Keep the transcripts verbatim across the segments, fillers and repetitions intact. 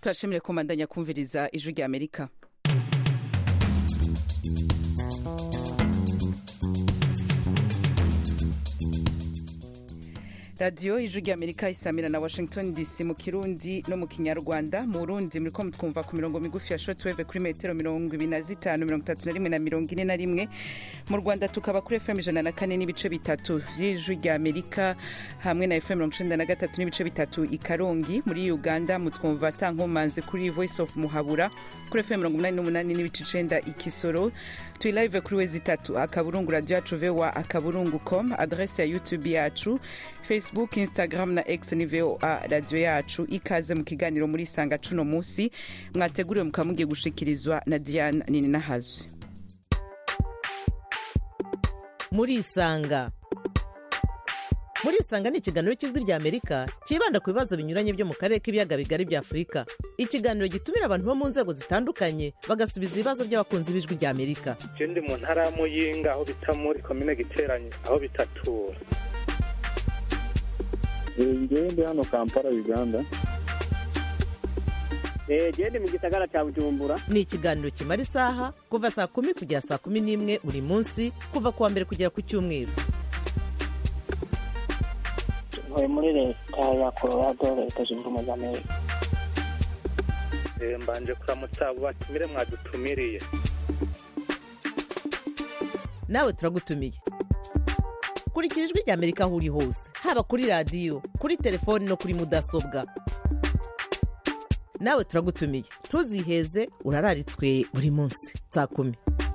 turashimire komandanya kumviriza ijwi rya Amerika. Radio ijwi rya Amerika isamira na Washington D C mu Kirundi no mu Kinyarwanda. Mu Burundi muriko mutwumva ku mirongo migufi ya shortwave kuri metero mirongo ibiri na zitanu mirongo itatu na rimwe na mirongo ine na rimwe. Mu Rwanda tukaba kuri F M ijana na kane n'ibice bitatu vy'ijwi rya Amerika hamwe na F M mirongo icenda na gatatu n'ibice bitatu i Karongi. Muri Uganda mutwumva tankomanze kuri Voice of Muhabura kuri F M mirongo umunani n'umunani n'ibice icenda i Kisoro. Tui live kuri wezi tatu akaburungu radio yacu V O A akaburungu com, adresse ya YouTube yacu, Facebook, Instagram na X ni V O A radio yacu. Ikaze mu kiganiro muri Sanga cuno musi mwateguriwe mukamugiye gushikirizwa na Diane Nini Nahazu. Muri Sanga Muri Sanga ni ikiganiro cy'ijwi rya Amerika kibanda ku bibazo binyuranye byo mu karere k'ibiyaga bigari bya Afrika. Ikiganiro gitumira abantu bo mu nzego zitandukanye bagasubiza ibibazo by'abakunzi b'ijwi rya Amerika. Je ndi mu ntara ya Muyinga aho bita muri commune Giteranye aho bitatura. Ngewe ndi hano Kampala Uganda. Eh je mu gisagara cya Bujumbura. Ni ikiganiro kimara isaha kuva saa kumi kugera saa kumi n'imwe buri munsi kuva kuwa mbere kugera ku cyumweru. Ntuye muri leta ya Colorado leta zunze ubumwe za Amerika. Eh mbanje kuramutsa abo batumire mwadutumiriye. Nawe turagutumiye. Kurikira ijwi rya Amerika aho uri hose, haba kuri radio, kuri telefone no kuri mudasobwa. Nawe turagutumiye. Ntuziheze, urararitswe buri munsi saa kumi.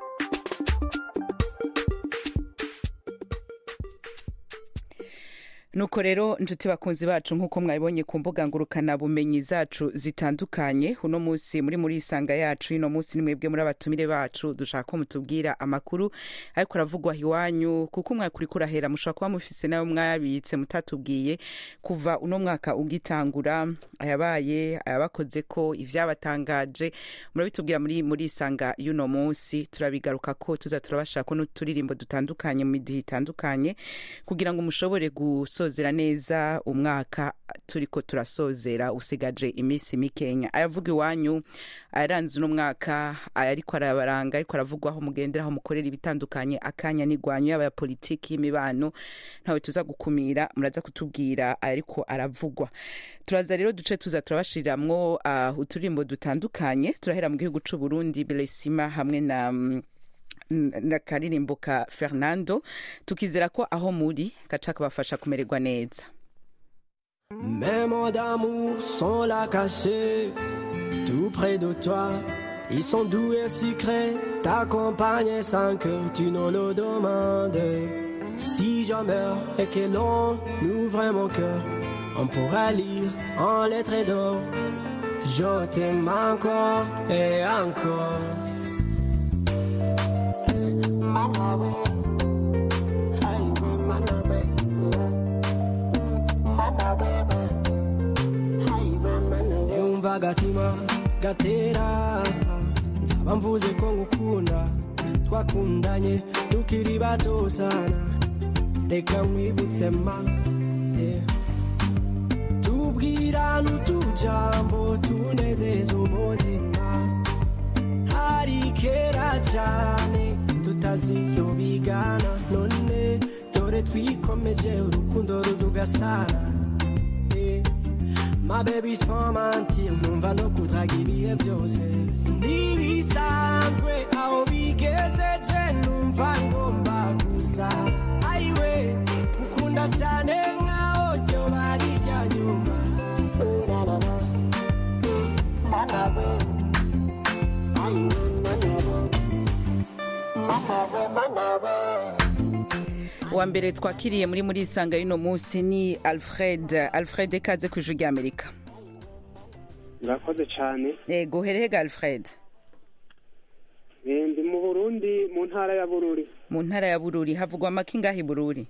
Nuko rero njuti bakunzi bacu nkuko mwabibonye ku mbuga ngurukana bumenyi zacu zitandukanye, uno munsi muri muri Sanga yacu ino munsi nimwebwe muri abatumire bacu dushaka ko mutubwira amakuru ariko ravugwa hiwanyu, kuko mwakuri kurahera mushaka kuba mufise nayo mwabitse mutatubwiye kuva uno mwaka ugitangura, ayabaye ayabakoze ko ivyabatangaje murabitubwira muri muri Sanga y'uno munsi. Turabigaruka ko tuza turabashaka ko n'uturirimbo dutandukanye mu midihi itandukanye kugira ngo mushobore guso sozera neza umwaka turiko turasozera usigaje imisi mikenya. Ayavuga iwanyu aranze uno mwaka ariko arabaranga ariko aravugwaho mugenderaho mukorera ibitandukanye akanya nigwanyu yaba ya politiki y'imibano ntawe tuza gukumira muraza kutubwira ariko aravugwa. Turaza rero duce tuza turabashiramwo uh, uturimbo dutandukanye. Turahera mu gihugu c'u Burundi Belesima hamwe na um, na karirimbo ka Fernando, tukizera ko aho muri gaca kabafasha kumererwa neza. Mes mots d'amour sont là cachés tout près de toi, ils sont doux et sucrés, t'accompagnent sans que tu ne le demandes. Si je meurs et que l'on ouvre mon cœur, on pourra lire en lettres d'or, je t'aime encore et encore. Yumva gatima gatera nzaba mvuze ko ngukunda, twakundanye tukiri bato sana, reka mwibutse ma yeah. Tubwirana utujambo tunezeza umutima, hari kera cyane tutaziyo bigana, none dore twikomeje urukundo rudugasana. eh. My baby sans mentir, numva no kudraga ibihe byose ntibisanzwe, aho bigezeje numva ngomba gusa. Ayiwe gukunda cyane nkaho ryo bari rya nyuma. Manabe ayiwe Wa mbere twakiriye muri muri Sanga y'ino munsi ni Alfred. Alfred kaze ku ijwi rya Amerika. Murakoze cyane. Yego herehega Alfred. Eh ndi mu Burundi mu ntara ya Bururi. Mu ntara ya Bururi havugwa makinga hi Bururi.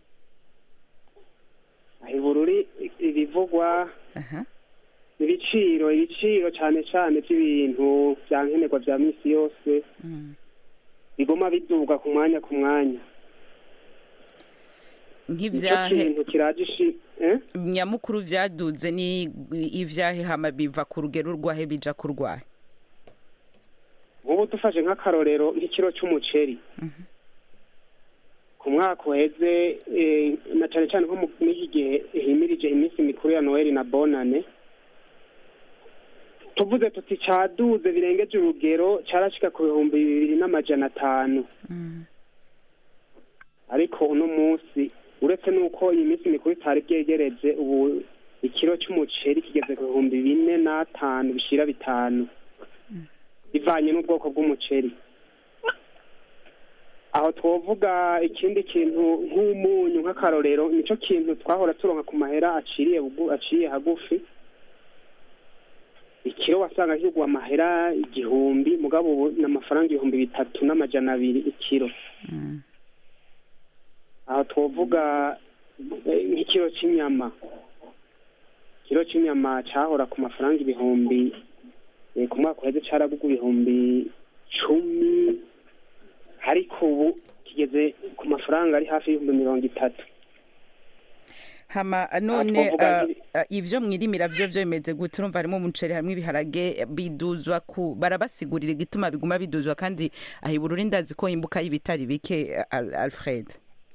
Ahi Bururi ibivugwa Aha. Ibiciro ibiciro cyane cyane by'ibintu byankenerwa bya misi yose. Mm. Bigoma biduga ku mwanya ku mwanya. nk'ivyahe ikintu kiraje ishi eh nyamukuru vyaduze ni ivyahe hama biva ku rugero rwahe bija ku rwahe ubu dufashe nk'akarorero nk'ikiro cy'umuceri ku mwaka uheze na cyane cyane nko mu iki gihe himirije iminsi mikuru ya Noel na Bonane tuvuze tuti caduze birengeje urugero carashika ku bihumbi bibiri n'amajana atanu ariko uno munsi uretse nuko iyi minsi mikuru itari byegereje ubu ikiro cy'umuceri kigeze ku bihumbi bine n'atanu bishira bitanu bivanye n'ubwoko bw'umuceri aho twovuga ikindi kintu nk'umunyu nk'akarorero nico kintu twahora turonka ku mahera aciriye aciye hagufi ikiro wasanga kigwa amahera igihumbi mugabo ubu n'amafaranga ibihumbi bitatu n'amajana abiri ikiro aho twovuga nk'ikiro cy'inyama ikiro cy'inyama cyahora ku mafaranga ibihumbi ku mwaka uheze caragugwa ibihumbi cumi ariko ubu kigeze ku mafaranga ari hafi y'ibihumbi mirongo itatu hama none uh, uh, ivyo mwirimira vyo vyo bimeze gute urumva harimo umuceri hamwe ibiharage biduzwa ku barabasigurira igituma biguma biduzwa kandi ahibura urindazi ko imbuka y'ibitari bike Al Alfred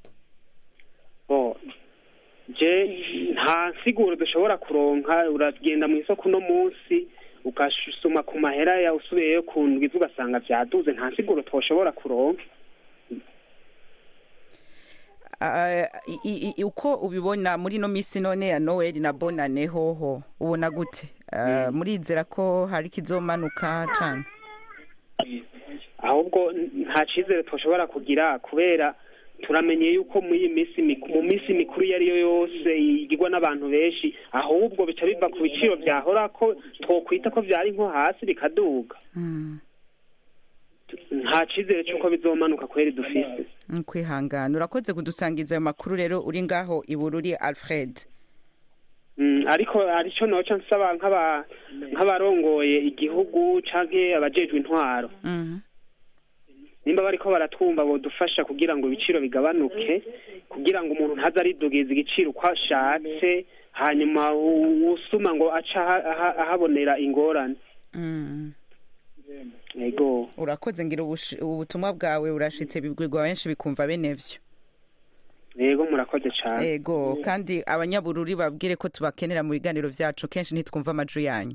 oh je nta siguro dushobora kuronka uragenda mu isoko no munsi ukashusuma ku mahera ya usubiyeyo ku ndwi ugasanga vyaduze nta siguro twoshobora kuronka Uh, uko ubibona muri no misi none ya Noel na Bonane hoho ubona gute uh, murizera ko hari kizomanuka cyane ahubwo nta cizere twoshobora kugira kubera turamenye yuko mu iyi misi mu misi mikuru yari yo yose igirwa n'abantu benshi ahubwo bica biva ku biciro byahora ko twokwita ko byari nko hasi bikaduga mm. nta cizere cyuko bizomanuka kweri dufise kwihangana urakoze kudusangiza ayo makuru rero uri ngaho ibururi Alfred mm, ariko arico noca nsaba nk'aba nk'abarongoye igihugu canke abajejwe intwaro mm. nimba bariko baratwumva bodufasha kugira ngo ibiciro bigabanuke kugira ngo umuntu ntaza aridugiza igiciro uko ashatse hanyuma usuma ngo aca ahabonera ingorane mm. Ego urakoze ngira ubutumwa bwawe urashitse bibwirwa benshi bikumva benevyo Ego murakoze cyane Ego kandi abanyabururi babwire ko tubakenera mu biganiro vyacu kenshi ntitwumva amaju yanyu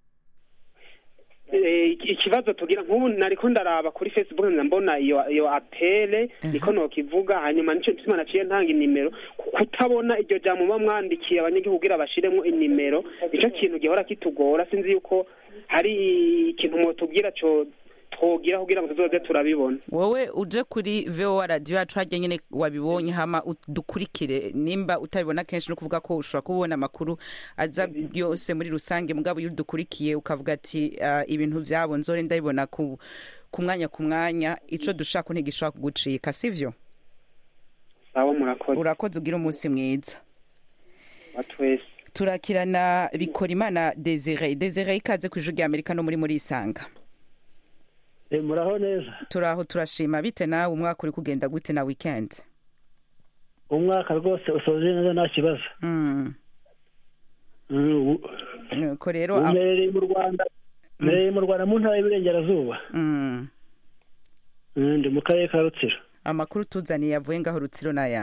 eh ikibazo tugira nk'ubu nariko ndaraba kuri Facebook mbona iyo iyo apele niko no kivuga hanyuma nico nsima naciye ntanga inimero kutabona iryo jambo bamwandikiye abanyagihugu kugira bashiremo inimero ico kintu gihora kitugora sinzi yuko hari ikintu mutubwira cyo twogira kugira ngo tuzoze turabibona wowe uje kuri V O A radio yacu hajye nyene wabibonye hama dukurikire nimba utabibona kenshi no kuvuga ko ushobora kubona amakuru aza byose muri rusange mugabo yudukurikiye ukavuga ati uh, ibintu vyabo nzore ndabibona ku kumwanya kumwanya ico dushaka ntigishaka kugucika sivyo sawa murakoze urakoze ugira umunsi mwiza batwese turakirana Bikorimana Desire Desire ikaze ku ijuru rya Amerika no muri muri isanga eh muraho neza turaho turashima bite nawe umwaka uri kugenda gute na weekend umwaka rwose usoje neza nta kibazo mm mm ko rero umereye mu Rwanda umereye mu Rwanda mu ntara y'Iburengerazuba mm ndi mu karere ka Rutsiro amakuru tuzaniye yavuye ngaho Rutsiro naya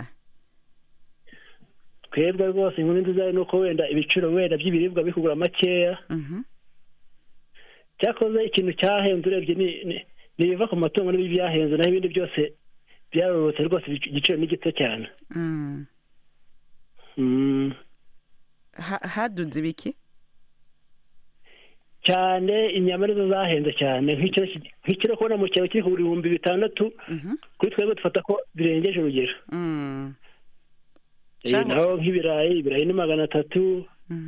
twebwe rwose inkuru nziza nuko wenda ibiciro wenda by'ibiribwa bikugura makeya mhm cyakoze ikintu cyahenze urebye ni niva ku matungo n'ibi byahenze naho ibindi byose byarorotse rwose igiciro ni gito cyane mm mm haduze biki cyane inyama nizo zahenze cyane nk'ikiro nk'ikiro kubona mu cyaro kiri ku bihumbi bitandatu kuri twebwe dufata ko birengeje urugero mm naho nk'ibirayi ibirayi ni magana atatu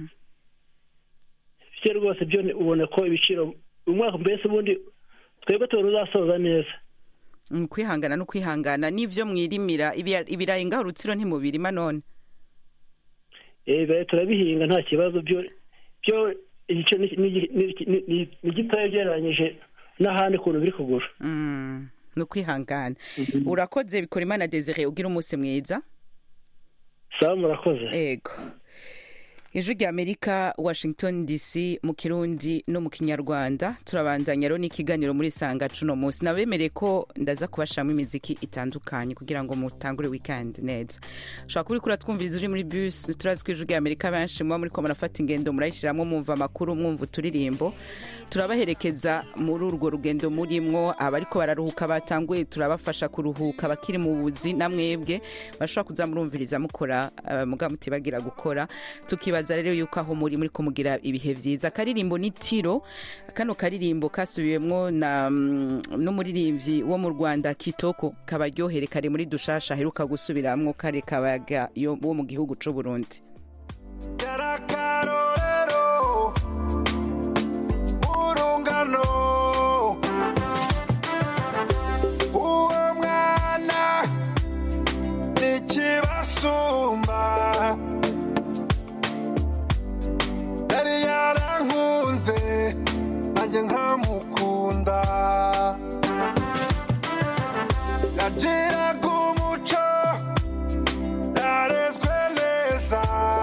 byo rwose byo ubona ko ibiciro umwaka mbese ubundi twebwe tuzasoza neza kwihangana no kwihangana n'ivyo mwirimira ibirayi ngaho Rutsiro ntimubirima none eh baye turabihinga nta kibazo byo byo igice ni gitoya gereranyije n'ahandi kuntu biri kugura mm no kwihangana urakoze Bikorimana Desire ugira umunsi mwiza sawa murakoze. Yego. Ijwi rya Amerika, Washington D C, mu Kirundi no mu Kinyarwanda. Turabandanya rero n'ikiganiro muri Sanga cuno munsi. Nabemereye ko ndaza kubashamwa imiziki itandukanye kugira ngo mutangure weekend neza. Ushaka kuri kura twumviriza uri muri bus, turazi ko Ijwi rya Amerika benshi muba muri ko murafata ingendo murayishiramwo mwumva amakuru mwumva uturirimbo. Turabaherekeza muri urwo rugendo murimwo, abariko bararuhuka batanguye turabafasha kuruhuka, bakiri mu buzi namwebwe bashobora kuza murumviriza mukora uh, muga mutibagira gukora. Tukibaza rero yuko aho muri muri kumugira ibihe vyiza. Karirimbo ni Tiro, kano karirimbo kasubiwemwo na n'umuririmbyi wo mu Rwanda Kitoko, kabaryohere kare muri dushasha heruka gusubiramwo kare kabaga yo wo mu gihugu c'u Burundi. Nanje nkamukunda nagira kumuco narezwe neza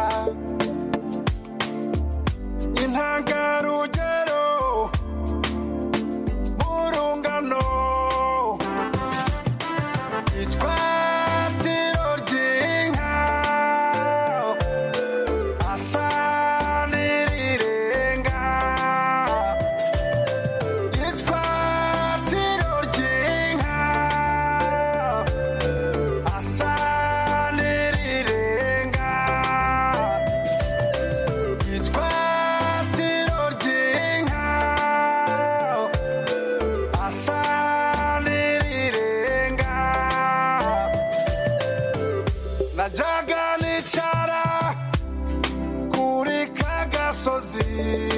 intangarugero murungano itwa Tiro ry'inka asa n'irirenga najaga nicara kuri kagasozi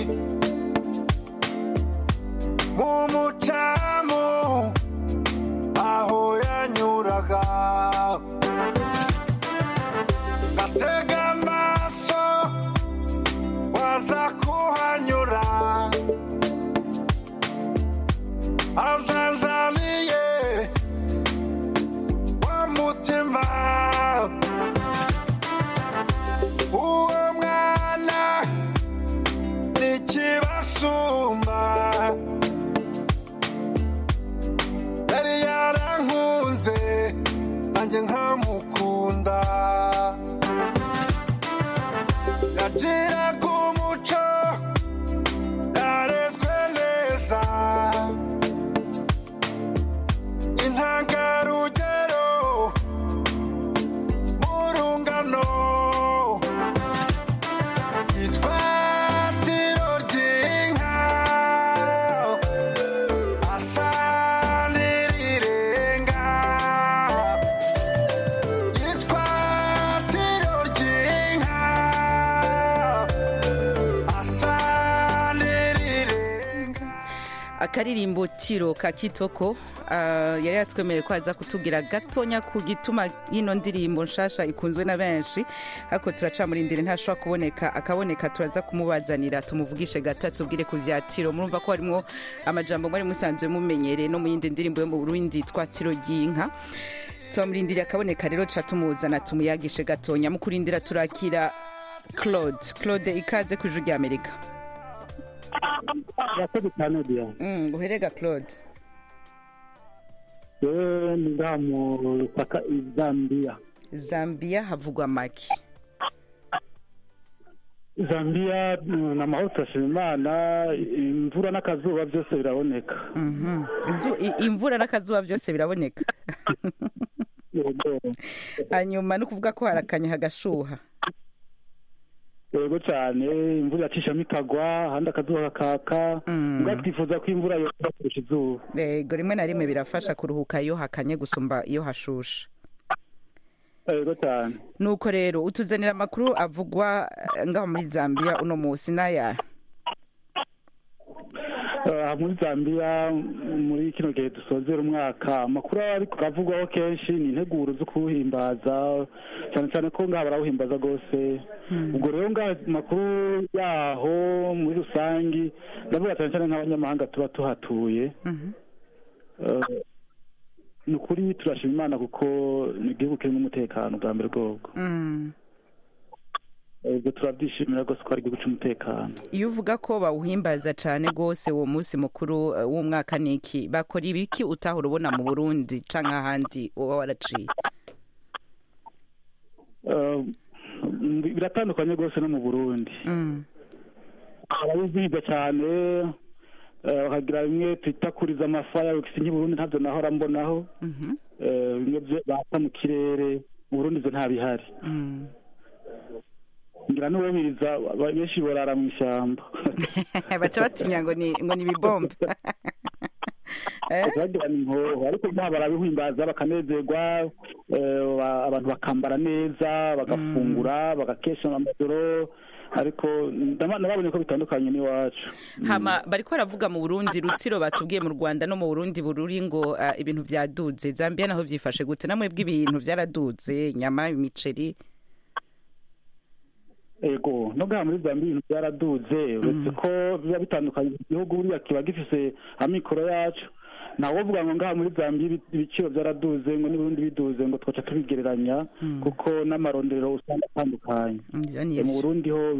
mu mucamu aho yanyuraga ngatega amaso waza kuhanyura azanzaniye wa mutima uwo mwana nikibasumba yari yarankunze nanjye nkamukunda yagiraga umuco yarezwe neza intangarugero murungano itwa Tiro ry'inka asa n'irirenga itwa Tiro ry'inka asa n'irirenga. Akaririmbo Tiro ka Kitoko, uh, yari yatwemereye ko aza kutubwira gatonya ku gituma yino ndirimbo nshasha ikunzwe na benshi, ariko turaca muri ndire ntashobora kuboneka, akaboneka turaza kumubazanira tumuvugishe gatatu ubwire ku vya Tiro. Murumva ko harimo amajambo muri musanzwe mumenyereye no mu yindi ndirimbo yo mu Burundi twa Tiro ry'inka. Tumurindira akaboneka rero ca tumuzana tumuyagishe gatonya. Mu kurindira turakira Claude. Claude, ikaze ku Ijwi rya Amerika. Yakoze cyane dia. Mm, uherega Claude. Yewe ndamu paka Zambia. Zambia havugwa maki. Zambia na mahoro Imana, imvura n'akazuba byose biraboneka. Mhm. Mm imvura n'akazuba byose biraboneka. Hanyuma no kuvuga ko harakanya hagashuha. Yego cyane, imvura yacishamo ikagwa handi akazuba kakaka, ubwo twifuza ko imvura yoza kurusha izuba. Yego, rimwe na rimwe birafasha kuruhuka iyo hakanye gusumba iyo hashusha. Yego cyane. Nuko rero utuzanira amakuru avugwa ngaho muri Zambia uno munsi naya. Uh, muri Zambia muri kino gihe dusozera umwaka, amakuru ariko aravugwaho kenshi ni integuro zo kuhimbaza, cyane cyane ko ngaho barawuhimbaza gose. Ubwo rero ngaho amakuru yaho muri rusangi ndavuga cyane cyane nk'abanyamahanga tuba tuhatuye. Nukuri turashima Imana kuko ni igihugu kirimo umutekano bwa mbere bwoko. ibyo turabyishimira rwose ko ari igihugu cy'umutekano. iyo uvuga ko bawuhimbaza cyane rwose uwo munsi mukuru uh, w'umwaka niki bakora ibiki utahora ubona mu Burundi canke ahandi uba waraciye? Uh, biratandukanye rwose no mu Burundi. mm. ababizihiza cyane bakagira bimwe twita kuriza amafaya nk'i Burundi ntabyo nahora mbonaho. mhm bimwe bata mu kirere mu Burundi zo nta bihari. mm. ngira n'ubiriza benshi borara mu ishyamba baca batinya ngo ni ngo ni bibombe bagira ni nko ariko nta barabihimbaza bakanezerwa abantu bakambara neza bagafungura bagakesha amajoro ariko nababonye ko bitandukanye n'iwacu. hama bariko baravuga mu Burundi Rutsiro batubwiye mu Rwanda no mu Burundi bururi ngo uh, ibintu vyaduze. Zambia naho vyifashe gute? Namwe bw'ibintu vyaraduze nyama imiceri? Ego no ga muri Zambia ibintu byaraduze uretse ko biba bitandukanye igihugu buriya kiba gifise amikoro yacu nawo vuga ngo ngaha muri Zambia ibiciro byaraduze ngo n'ubundi biduze ngo twaca tubigereranya kuko n'amarondero usanga atandukanye. Mu Burundi ho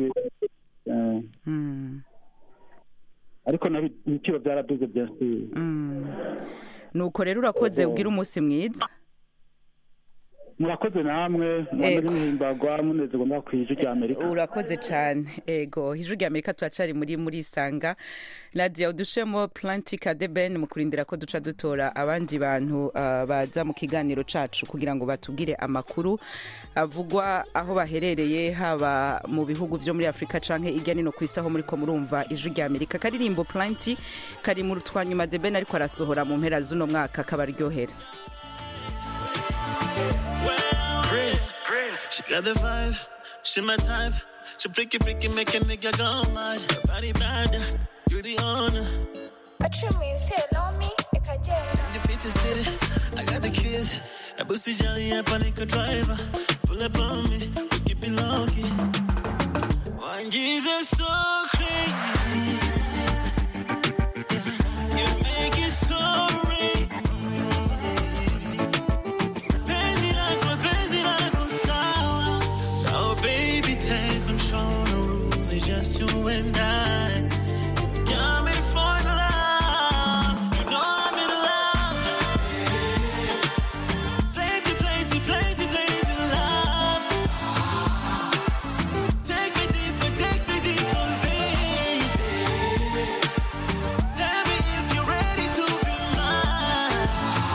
ariko n'ibiciro byaraduze byasubiye. nuko rero urakoze ugira umunsi mwiza. murakoze namwe mwahimbagwa munezerwa mwakwije rya Amerika. Urakoze cyane. Ego hije rya Amerika twacari muri muri Sanga Nadia udushemo Plantika Deben mu kurindira ko duca dutora abandi bantu uh, baza mu kiganiro cacu kugira ngo batubwire amakuru avugwa aho baherereye haba mu bihugu byo muri Afrika canke irya nino kwisaho muri ko murumva ije rya Amerika. Karirimbo Planti kari mu rutwanyuma Deben ariko arasohora mu mpera z'uno mwaka kabaryohera. She got the vibe, she my type. She freaky, freaky, make a nigga go mad. Her body bad, you the owner. What you mean, say hello me, I can't get it. The fit is city, I got the keys. I pussy jelly, I panic a driver. Pull up on me, we keep it low key. One Jesus so crazy. You make it so real. Just you and I. Got me for love. You know I'm in love. Plenty, plenty, plenty, plenty love. Take me deeper, take me deeper, baby. Tell me if you're ready to be mine.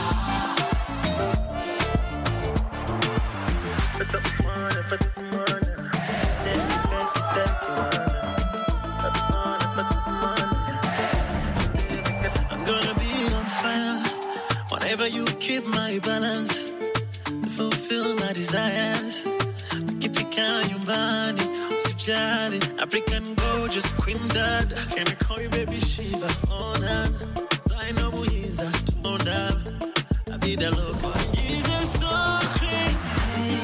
Put the money, put the money. Whenever you keep my balance, fulfill my desires. Keep it count your money, Sujali, African gorgeous queen dad. Can I call you baby Shiva? Oh, nah. I know who is that. Oh, nah. I be the local. Jesus so crazy.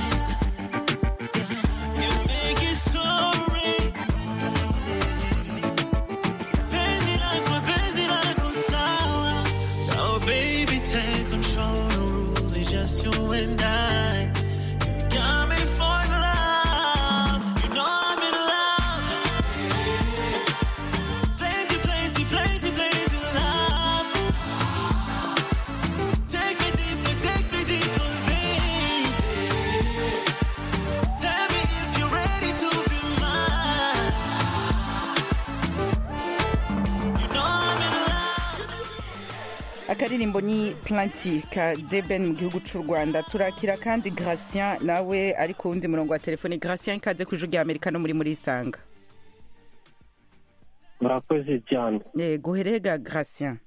You make it so real. Busy like a busy like a sour. Now, baby, take control. No rules, it's just you and I. You got me for love. You know I'm in love. Plenty, plenty, plenty, plenty love. Take me deeper, take me deeper, baby. Tell me if you're ready to be mine. You know I'm in love. Akaririmbo ni Planti ka Deben mu gihugu cy'u Rwanda. Turakira kandi Gracien nawe ari ku wundi murongo wa telefone. Gracien ikaze ku ijwi rya Amerika no muri muri Isanga. Murakoze cyane. Yego herega Gracien.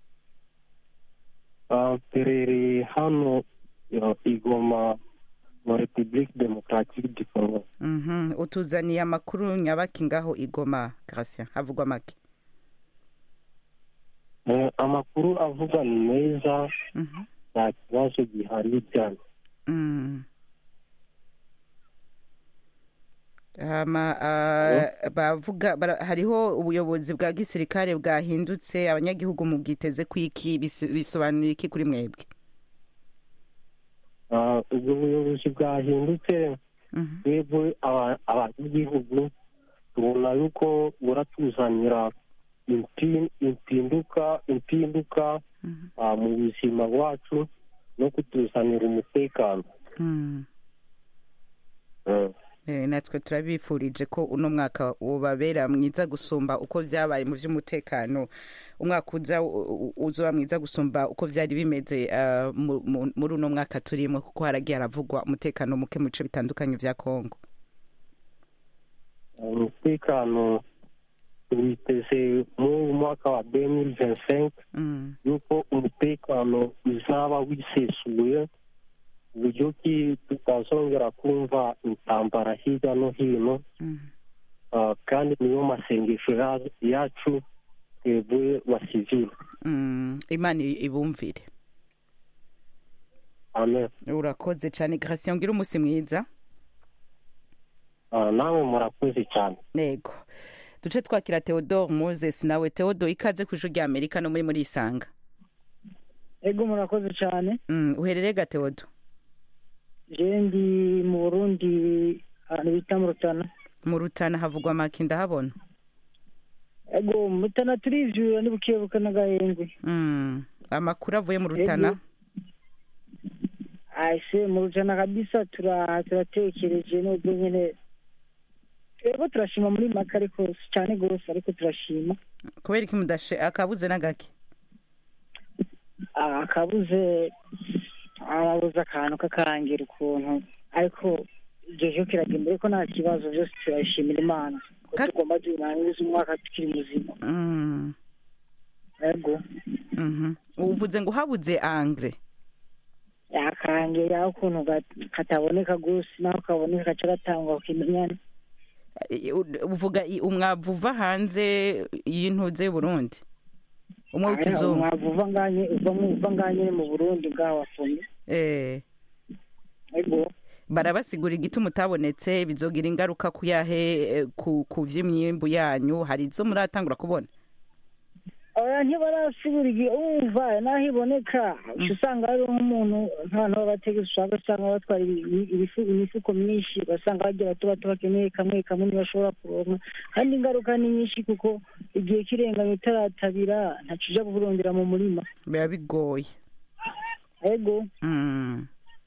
Uh, perere hano uh, Igoma mu Republique Democratique du Congo. Mhm. Utuzaniye amakuru nyabaki ngaho Igoma Gracien. Havugwa make. Uh, amakuru avuga neza nta kibazo gihari cyane. Mm. Hama uh, bavuga bara, hariho ubuyobozi bwa gisirikare bwahindutse abanyagihugu mu bwiteze kwiki bisobanuye iki kuri mwebwe? Uh, ubwo buyobozi bwahindutse twebwe aba- abanyagihugu tubona yuko buratuzanira impi- impinduka impinduka ah, mu buzima bwacu no kutuzanira umutekano. Mm. Mm. Eh, natwe turabifurije ko uno mwaka ubabera mwiza gusumba uko vyabaye mu vy'umutekano, umwaka uza u- u- uzoba mwiza gusumba uko vyari bimeze ah, mu- mu- muri uno mwaka turimwo, kuko haragiye haravugwa umutekano muke mu bice bitandukanye vya Kongo. umutekano witeze mu mwaka wa deux mille vingt-cinq Mm. yuko umutekano uzaba wisesuye uburyo ki tutazongera kumva intambara hirya no hino. Mm. Ah, kandi niyo masengesho ya- yacu twebwe basivile. Mm. Imana ibumvire. Amen. Urakoze cyane Gratien, ngira umunsi mwiza. Ah, nawe murakoze cyane. Yego. Duce twakira Theodore Moses, nawe Theodore ikaze ku ijwi rya Amerika no muri muri Isanga. Ego murakoze cyane. Mm. Uherereye ga Theodore? Je ndi mu Burundi ahantu bita mu Rutana. Mu Rutana havugwa make ndahabona. Ego mu Rutana turivyura nibukebuka n'agahengwe. Mm. Amakuru avuye mu Rutana? Aise mu Rutana kabisa tura turatekereje n'ubwo nyene ego turashima muri make ariko si cyane gose ariko turashima. Kubera iki mudashe akabuze nagake? Ah, akabuze arabuze akantu kakarangira ukuntu ariko jeje kiragenda ariko nta kibazo byose turashimira Imana ko tugomba turangiza umwaka tukiri muzima. Mm. Ego. Mhm. Uvuze ngo habuze angre. Yakangira ukuntu gat- kataboneka gose naho kaboneka gaca gatangwa ukimenyana. I- u- Uvuga i- umwavu uva hanze y'intuze y'Uburundi. Umwe w'ikizungu. Umwavu uva nganye uva mu uva nganye mu Burundi bw'abafumbi. Eh. Ego. Barabasigura igituma utabonetse bizogira ingaruka kuyahe eh, ku ku vy'imyimbu yanyu, hari izo muratangura kubona? Oya ntibarasibura igihe umva naho iboneka usanga ari nk'umuntu nk'abantu b'abategetsi ushaka usanga batwara ibi- ibifu imifuko myinshi basanga bagira tuba tubakeneye kamwe kamwe ntibashobora kuronka kandi ingaruka ni nyinshi kuko igihe kirenganye utaratabira ntaco uja kurondera mu murima. Biba bigoye. Ego. Mm.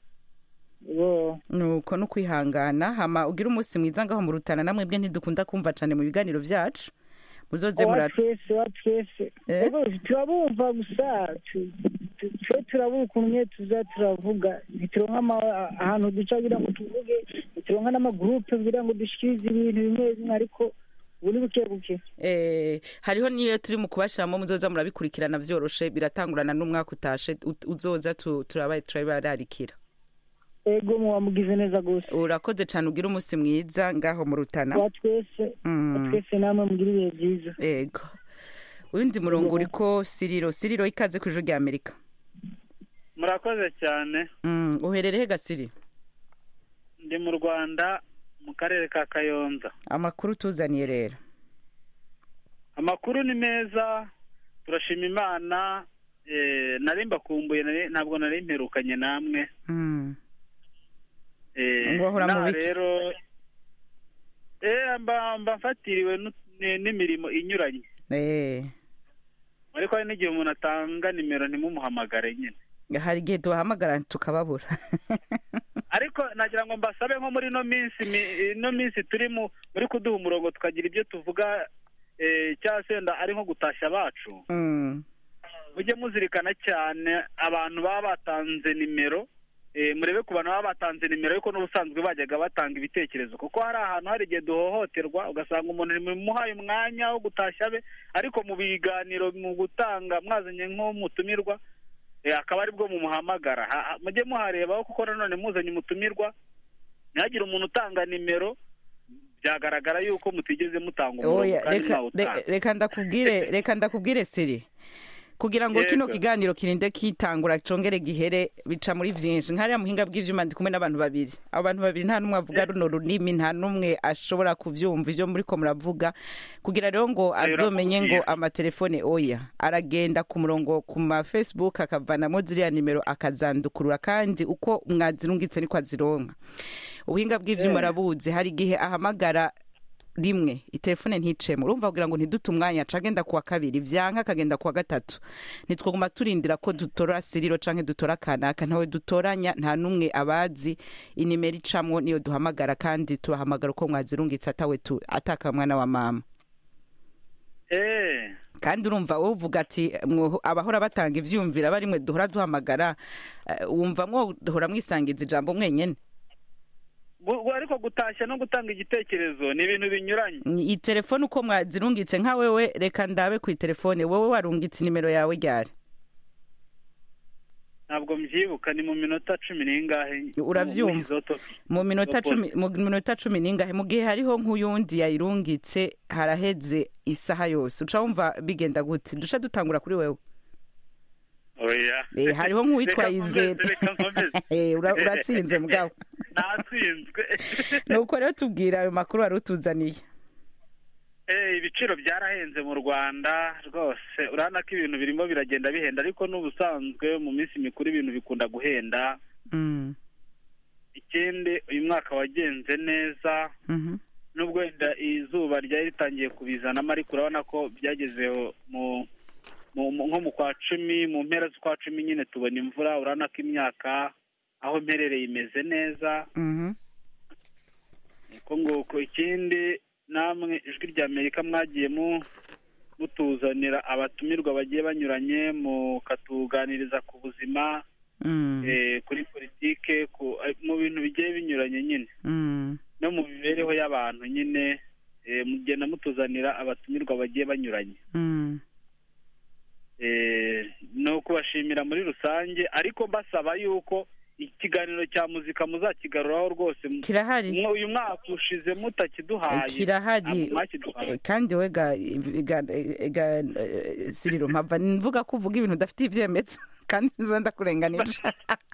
Yo. Nuko no kwihangana hama ugira umunsi mwiza ngaho mu Rutana, namwe bwe ntidukunda kumva cane mu biganiro vyacu. Muzoze murata. Twese wa twese. Ego turabumva gusa tu- tu- twe turabura ukuntu tuza turavuga ntituronka ama- ahantu duca kugira ngo tuvuge ntituronka n'amagurupe kugira ngo dushikirize ibintu bimwe bimwe ariko ubu ni buke buke. Eh, hariho niyo turi mu kubashiramo muzoza murabikurikirana vyoroshe, biratangurana n'umwaka utashe ut- uzoza tu- turabaye turabararikira. Ego muwamugize neza gose. Urakoze cyane, ugira umunsi mwiza ngaho mu Rutana. Wa twese. Mm. Wa twese namwe mugira ibihe byiza. Ego. Undi murongo uriko Siriro. Siriro ikaze ku ijwi rya Amerika. murakoze cyane. Mm. Uherereye ga Siri? Ndi mu Rwanda mu karere ka Kayonza. Amakuru tuzaniye rero. Amakuru ni meza, turashima Imana. Eh, nari mbakumbuye nari- ntabwo nari mperukanye namwe. Mm. Eh, Ngo ahora mu naha biki? rero eh mba mba mfatiriwe nu- ni- n'imirimo inyuranye. Eh. Ariko hari n'igihe umuntu atanga nimero ntimumuhamagare nyine. Hari igihe tubahamagara tukababura. Ariko nagira ngo mbasabe nko muri no minsi mi- ino minsi turi mu muri kuduha umurongo tukagira ibyo tuvuga eh cyangwa se wenda ari nko gutashya abacu. Mm. Mujye muzirikana cyane abantu baba batanze nimero, eh murebe ku bantu baba batanze nimero ariko n'ubusanzwe bajyaga batanga ibitekerezo, kuko hari ahantu hari igihe duhohoterwa ugasanga umuntu muhaye umwanya wo gutashya be ariko mu biganiro mu gutanga mwazanye nk'umutumirwa eh akaba ari bwo mumuhamagara. Ha- ha- mujye muharebaho kuko nanone muzanye umutumirwa ntihagire umuntu utanga nimero byagaragara yuko mutigeze mutanga umurongo Oya, kandi reka mwawutanga. re- reka ndakubwire reka ndakubwire Siri. Kugira ngo Yego. kino kiganiro kirinde kitangura congere gihere bica muri vyinshi. Nkariya muhinga bw'ivyuma ndi kumwe n'abantu babiri. Abo bantu babiri nta numwe avuga runo runimi, nta numwe ashobora kuvyumva ivyo muri ko muravuga. Kugira rero ngo azomenye ngo amatelefone oya aragenda ku murongo ku ma Facebook akavanamo ziriya nimero akazandukurura, kandi uko mwazirungitse niko azironka. ubuhinga bw'ivyuma arabuzi hari igihe ahamagara rimwe itelefone nticemo urumva kugira ngo ntidute umwanya cagenda kuwa kabiri vyanka akagenda kuwa gatatu nitwoguma turindira ko dutora siriro canke dutora kanaka ntawe dutoranya nta numwe abazi inimero icamwo niyo duhamagara kandi tubahamagara uko mwazirungitse atawe tu ataka mwana wa mama eh kandi urumva wowe uvuga ati abahora batanga ivyumvira barimwe duhora duhamagara wumva mwo duhora mwisangiza ijambo mwenyene ariko gutashya no gutanga igitekerezo ni ibintu binyuranye iyi telefone uko mwazirungitse nka wewe reka ndabe ku telefone wowe warungitse nimero yawe ryari ntabwo mbyibuka ni mu minota cumi n'ingahe uravyumva mu minota cumi mu minota cumi n'ingahe mu gihe hariho nk'uyundi yayirungitse haraheze isaha yose uca wumva bigenda gute dusha dutangura kuri wewe oya eh hariho nk'uwitwa Izere eh uratsinze mugabo natsinzwe nuko rero tubwira ayo makuru wari utuzaniye eh ibiciro byarahenze mu Rwanda rwose urana ko ibintu birimo biragenda bihenda ariko n'ubusanzwe mu minsi mikuru ibintu bikunda guhenda mm ikindi uyu mwaka wagenze neza mhm nubwo wenda izuba ryari ritangiye kubizana ariko urabona ko byagezeho mu nko mu kwa cumi mu mpera z'ukwa cumi nyine tubona imvura urana ko imyaka aho mperereye imeze neza mhm ko nguko ikindi namwe ijwi rya Amerika mwagiye mu mutuzanira abatumirwa bagiye banyuranye mu katuganiriza ku buzima eh kuri politike mu bintu bigiye binyuranye nyine no mu mibereho y'abantu nyine mugenda mutuzanira abatumirwa bagiye banyuranye eh no kubashimira muri rusange ariko mbasaba yuko ikiganiro cya muzika muzakigaruraho rwose kirahari uyu mwaka ushize mutakiduhaye kirahari kandi wega ega Siriro mpava mvuga ko uvuga ibintu udafite ivyemezo kandi nzo ndakurenganije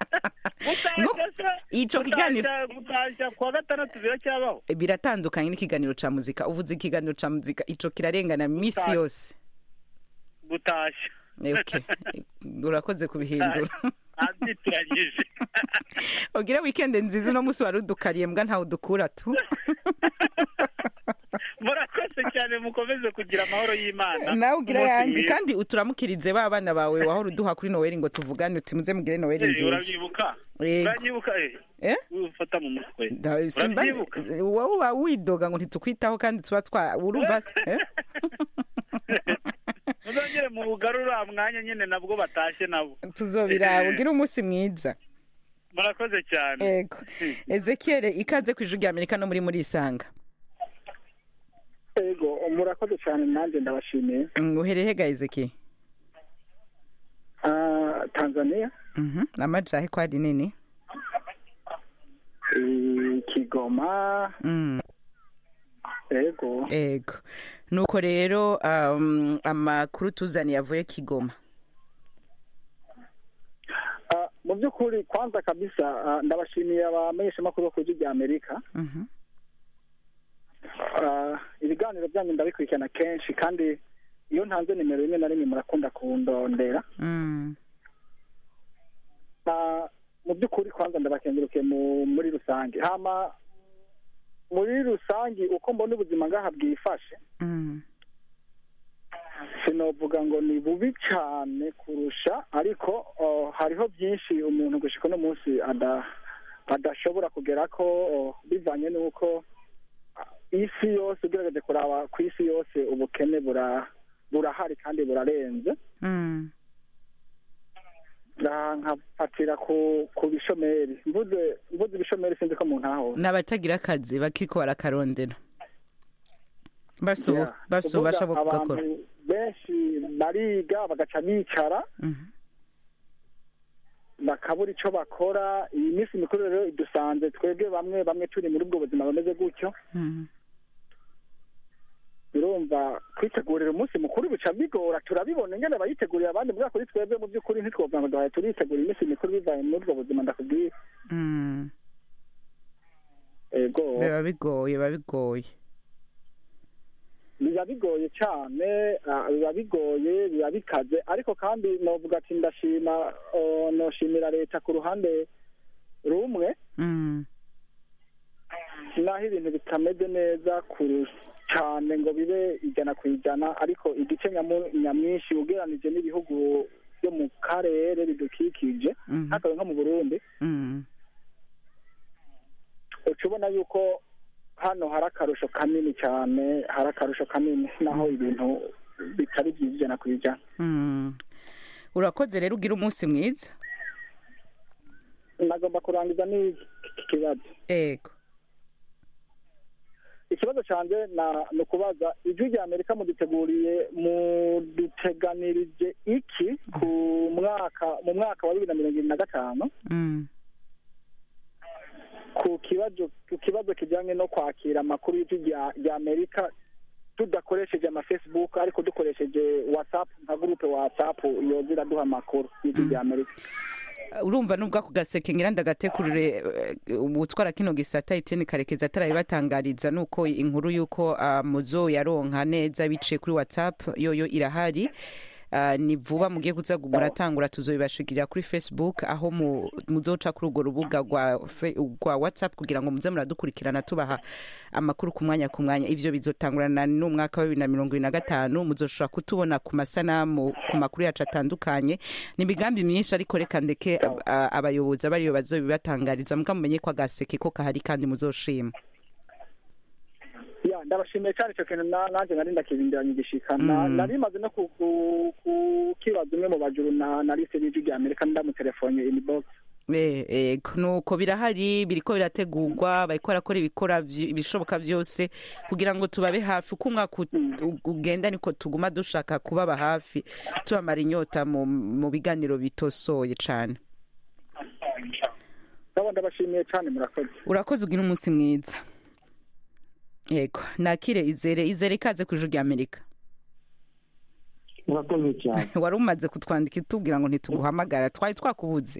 ico kiganiro gutashya kwa gatandatu biracyabaho biratandukanye n'ikiganiro ca muzika uvuze ikiganiro ca muzika ico kirarengana misi yose gutashya okay urakoze kubihindura azituranyije ogira weekend nziza no musi warudukariye mbwa ntawe dukura tu murakoze cyane mukomeze kugira amahoro y'Imana nawe ugira yandi kandi uturamukirize ba bana bawe wahora uduha kuri Noel ngo tuvugane uti muze mugire Noel nziza urabibuka urabibuka eh ufata mu mutwe urabibuka wowe widoga ngo ntitukwitaho kandi tuba twa urumva eh muzongere mu bugarura mwanya nyine nabwo batashye nabo tuzobira ugira umunsi mwiza murakoze cyane yego Ezekiel ikaze ku ijwi rya Amerika no muri muri isanga yego murakoze cyane nanjye ndabashimiye uhereye ga Ezekiel ah Tanzania mhm amajahe kwa dinini Kigoma mm yego yego nuko rero um, amakuru tuzani yavuye Kigoma uh, mu byukuri kwanza kabisa uh, ndabashimiye abamenyesha makuru ku rya Amerika mhm uh, ibiganiro byanyu ndabikurikirana kenshi kandi iyo ntanze nimero rimwe na rimwe murakunda kundondera mm uh, mu byukuri kwanza ndabakenguruke mu muri rusange hama muri rusange uko mbona ubuzima ngaha bwifashe mm sinovuga ngo ni bubi cyane kurusha ariko uh, hariho byinshi umuntu gushika no munsi ada adashobora kugera ko uh, bivanye nuko isi yose ugerageje kuraba ku isi yose ubukene bura burahari kandi burarenze mm nkafatira ku ku bishomeri mvuze mvuze ibishomeri sinzi ko umuntu aho n'abatagira akazi bakiko barakarondera baso yeah. baso bashaka kugakora benshi bariga bagaca bicara mhm bakabura ico bakora iyi minsi mikuru rero idusanze twebwe bamwe bamwe turi muri ubwo buzima bameze gutyo mhm birumva kwitegurira umunsi mukuru bica bigora turabibona ngene bayitegurira abandi bwa kuri twebwe mu by'ukuri ntitwovuga ngo dawe turitegurira iminsi mikuru bivaye muri ubwo buzima ndakubwiye mhm ego biba bigoye biba bigoye biba bigoye cyane biba bigoye biba bikaze ariko kandi novuga ati ndashima noshimira leta ku ruhande rumwe mhm naho ibintu bitameze neza kure cyane ngo bibe ijana ku ijana ariko igice nyamwinshi ugereranije n'ibihugu byo mu karere bidukikije hakabe nko mu Burundi uca ubona yuko hano hari akarusho kanini cyane hari akarusho kanini naho ibintu bitari byiza ijana ku ijana. Urakoze rero ugira umunsi mwiza. Nagomba kurangiza n'iki kibazo. Ego. Ikibazo cyanjye ni ukubaza ijwi rya Amerika muduteguriye muduteganirije iki ku mwaka mu mwaka wa bibiri na mirongo irindwi na gatanu ku kibazo ku kibazo kijyanye no kwakira amakuru y'ijwi rya Amerika tudakoresheje ama Facebook ariko dukoresheje WhatsApp nka groupe WhatsApp yozira duha amakuru y'ijwi rya Amerika. Urumva nubwo ako gaseke ngira ndagatekurire ubutwara kino gisata Etienne Karekezi atarabibatangariza nuko inkuru yuko uh, muzo yaronka neza bice kuri WhatsApp yoyo irahari. Uh, ni vuba mugiye kuza muratangura tuzobibashikirira kuri Facebook aho mu muzoca kuri urwo rubuga rwa rwa WhatsApp kugira ngo muze muradukurikirana tubaha amakuru ku mwanya ku mwanya. Ivyo bizotangurana n'umwaka wa bibiri na mirongo irindwi na gatanu muzoshobora kutubona ku masanamu ku makuru yacu atandukanye. Ni migambi myinshi ariko reka ndeke abayobozi abariyo bazobibatangariza mukamumenye ko agaseke ko kahari kandi muzoshima. Ya ndabashimiye cyane cyo kintu nanjye nari ndakibindiranye gishikana nari maze no ku kibazo umwe mu bajuru na nari se y'ijwi rya Amerika ndamutelefone inbox. Eh eh nuko birahari biriko birategurwa bariko barakora ibikora ibishoboka byose kugira ngo tubabe hafi uko umwaka ugenda niko tuguma dushaka kubaba hafi tubamara inyota mu mu biganiro bitosoye cyane. Ndabashimiye cyane murakoze. Urakoze ugira umunsi mwiza. Yego nakire izere izere ikaze ku ijwi rya Amerika. Urakoze cyane. Wari umaze kutwandika itubwira ngo ntituguhamagara twari twakubuze.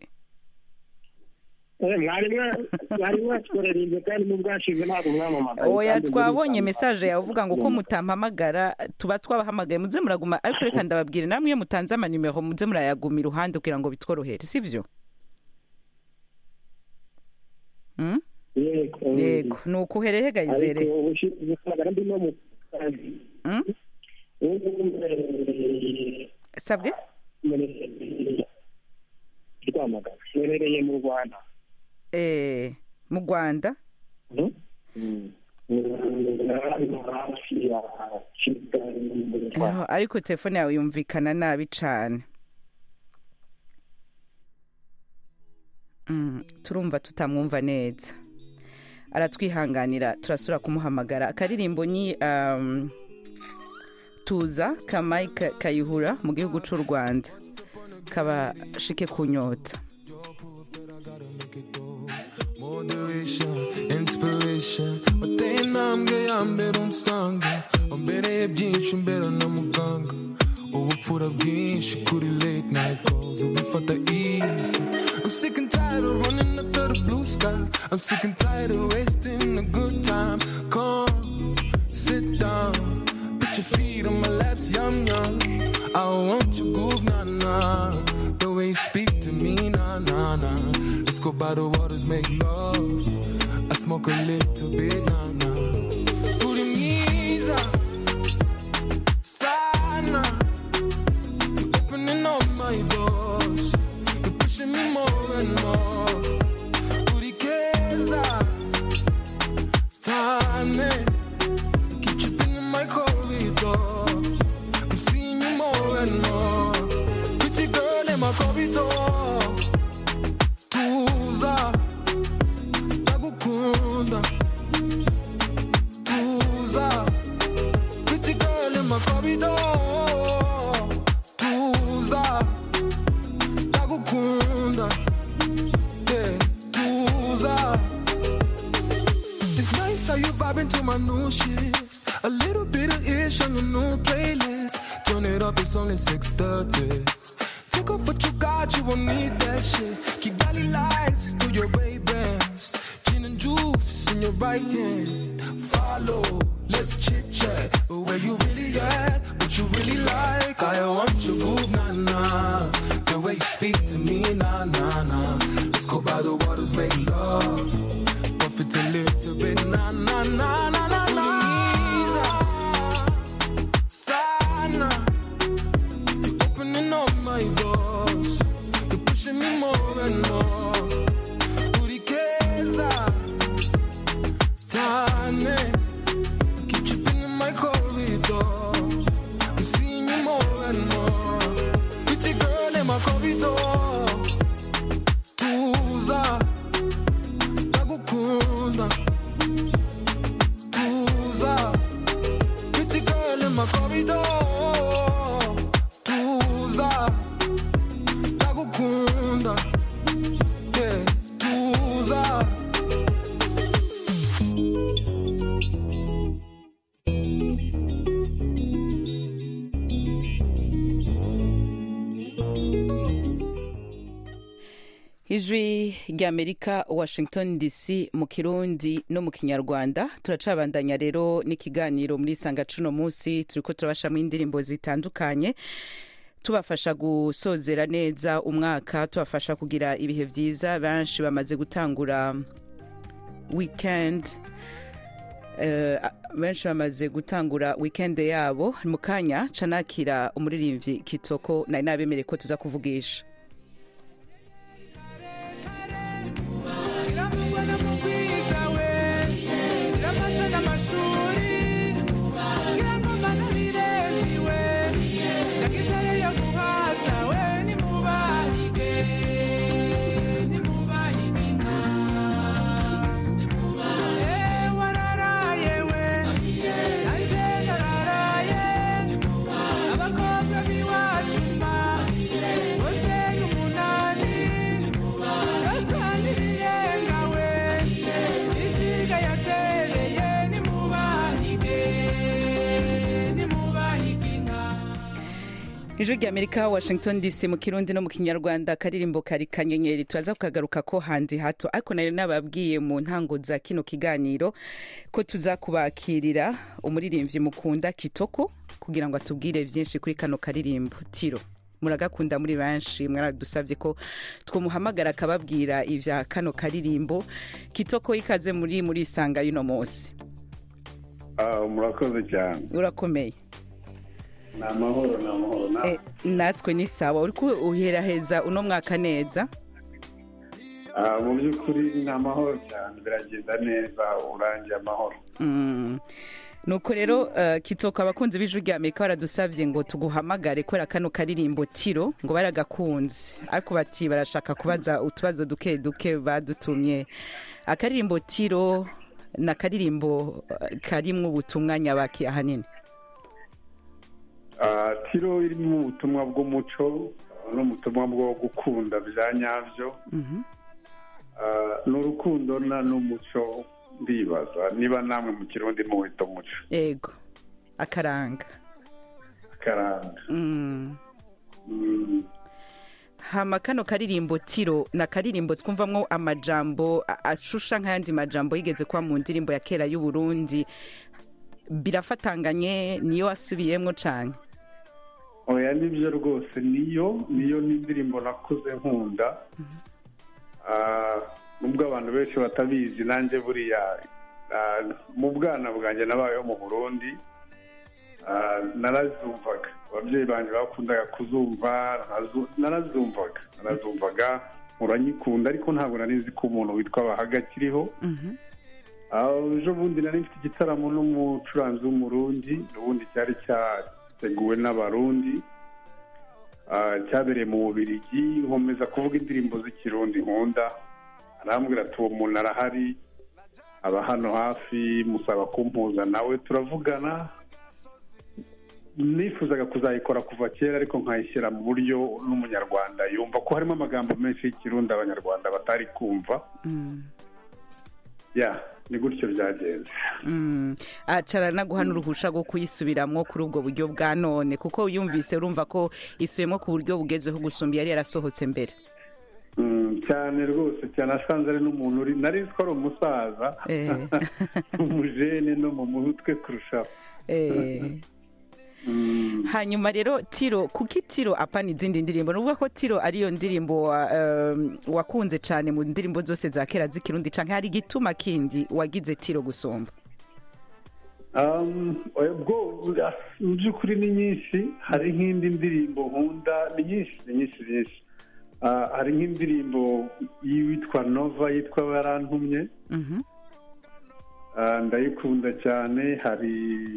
Eh mwari mwari mwatwererinze kandi mu bwashize ntabwo mwamamaza. Oya twabonye message yawe uvuga ngo ko mutampamagara tuba twabahamagaye muze muraguma ariko reka ndababwire namwe iyo mutanze ama numero muze murayaguma iruhande kugira ngo bitworohere sivyo? Mm? Yego yego nuko uherehega izere sabwe mwerereye mu Rwanda eh mu Rwanda ariko telefone yawe yumvikana nabi cyane. Mm, turumva tutamwumva neza aratwihanganira turasura kumuhamagara. Akaririmbo ni um, tuza ka Mike Kayihura mu gihugu cy'u Rwanda kaba shike kunyota. Motivation, inspiration wateye intambwe ya mbere unsanga wambereye byinshi mbere na muganga ubupfura bwinshi kuri late night calls ubifata easy. I'm sick and tired of running after the blue sky. I'm sick and tired of wasting a good time. Come, sit down, put your feet on my laps, yum yum. I want your groove, nah nah. The way you speak to me, nah nah nah. Let's go by the waters, make love. I smoke a little bit, nah nah. Urimiza, sana. You're opening all my doors. You're pushing me more and more. Urikeza, time. You keep tripping in my corridor. I'm seeing you more and more. Pretty girl in my corridor. Tuza, Tagukunda. Tuza, pretty girl in my corridor. Tuza, Tagukunda. Yeah, Tuza. It's nice how you vibing to my new shit. A little bit of ish on your new playlist. Turn it up, it's only six thirty. Take off what you got, you won't need that shit. Kigali lights through your Ray-Bans. Gin and juice in your right hand. Follow, let's chit-chat. But where you really at, what you really like. I want your groove, nah-nah. The way you speak to me, nah-nah-nah. Let's go by the waters, make love. it's a little bit na na na na na na. Sana, you're opening all my doors. You're pushing me more and more. Urikeza, Tane, you keep tripping in my corridor. I'm seeing you more and more. Pretty girl in my corridor. Tuza, Dagukunda. Tuza, pretty girl in my corridor. Tuza, Dagukunda. Yeah, Tuza. ijwi ry'amerika washington dc mu kirundi no mu kinyarwanda turacabandanya rero n'ikiganiro muri sanga cuno munsi turiko turabashamwe indirimbo zitandukanye tubafasha gusozera neza umwaka tubafasha kugira ibihe vyiza benshi bamaze gutangura weekend uh, benshi bamaze gutangura weekend yabo mu kanya canakira umuririmbyi Kitoko nari nabemereye ko tuza kuvugisha. ijwi ry'amerika washington dc mu kirundi no mu kinyarwanda karirimbo kari kanyenyeri turaza kukagaruka ko handi hato ariko nari nababwiye mu ntango za kino kiganiro ko tuza kubakirira umuririmbyi mukunda Kitoko kugira ngo atubwire byinshi kuri kano karirimbo tiro muragakunda muri benshi mwaradusabye ko twomuhamagara akababwira ivya kano karirimbo. Kitoko ikaze muri muri sanga yuno munsi. Ah, murakoze cyane. Urakomeye. Namahoro namahoro na eh, natwe ni sawa uriko uheraheza uno mwaka neza. Ah, mu byukuri namahoro cyane biragenda neza urangiye amahoro. Mm. Nuko rero uh, Kitoko abakunzi b'ijwi ry'Amerika baradusavye ngo tuguhamagare kora kano karirimbo tiro ngo baragakunze ariko bati barashaka kubaza utubazo duke duke badutumye. Akaririmbo tiro na karirimbo uh, karimwe ubutumwa nyabaki ahanini. Uh, tiro irimo ubutumwa bw'umuco n'ubutumwa bwo gukunda bya nyavyo. Mhm. Uh, n'urukundo na n'umuco ndibaza niba namwe mu kirundi mu wito muco. Yego. Akaranga. Akaranga. Mm. Mm. Hama kano karirimbo tiro na karirimbo twumvamwo amajambo ashusha nk'ayandi majambo yigeze kwa mu ndirimbo ya kera y'u Burundi birafatanganye niyo asubiyemwo cyane. Oya nibyo rwose niyo niyo n'indirimbo nakuze nkunda. Mhm. Ah, nubwo abantu benshi batabizi nanjye buriya mu bwana bwanjye nabayeho mu Burundi narazumvaga ababyeyi banjye bakundaga kuzumva narazumvaga narazumvaga uranyikunda ariko ntabwo nari nzi ko umuntu witwa Bahaga akiriho. ejo bundi nari mfite igitaramo n'umucuranzi w'umurundi n'ubundi cyari cyateguwe n'abarundi cyabereye mu Bubiligi nkomeza kuvuga indirimbo z'ikirundi nkunda arambwira ati uwo muntu arahari aba hano hafi musaba kumpuza nawe turavugana nifuzaga kuzayikora kuva kera ariko nkayishyira mu buryo n'umunyarwanda yumva ko harimo amagambo menshi y'ikirundi abanyarwanda batari kumva. ya ni gutyo byagenze. acara naguha n'uruhusha rwo kuyisubiramwo kuri ubwo buryo bwa none kuko yumvise urumva ko isubiyemo ku buryo bugezweho gusumba yari yarasohotse mbere. cyane rwose cyane asanze ari n'umuntu uri nari ko ari umusaza umujene no mu mutwe kurushaho. hanyuma rero tiro kuki tiro apana izindi ndirimbo nuvuga ko tiro ariyo ndirimbo wakunze cyane mu ndirimbo zose za kera z'ikirundi canke hari igituma kindi wagize tiro gusomba? ubwo mu by'ukuri ni nyinshi, hari nk'indi ndirimbo nkunda, ni nyinshi ni nyinshi nyinshi hari nk'indirimbo yitwa Nova yitwa Barantumye, ndayikunda cyane. hari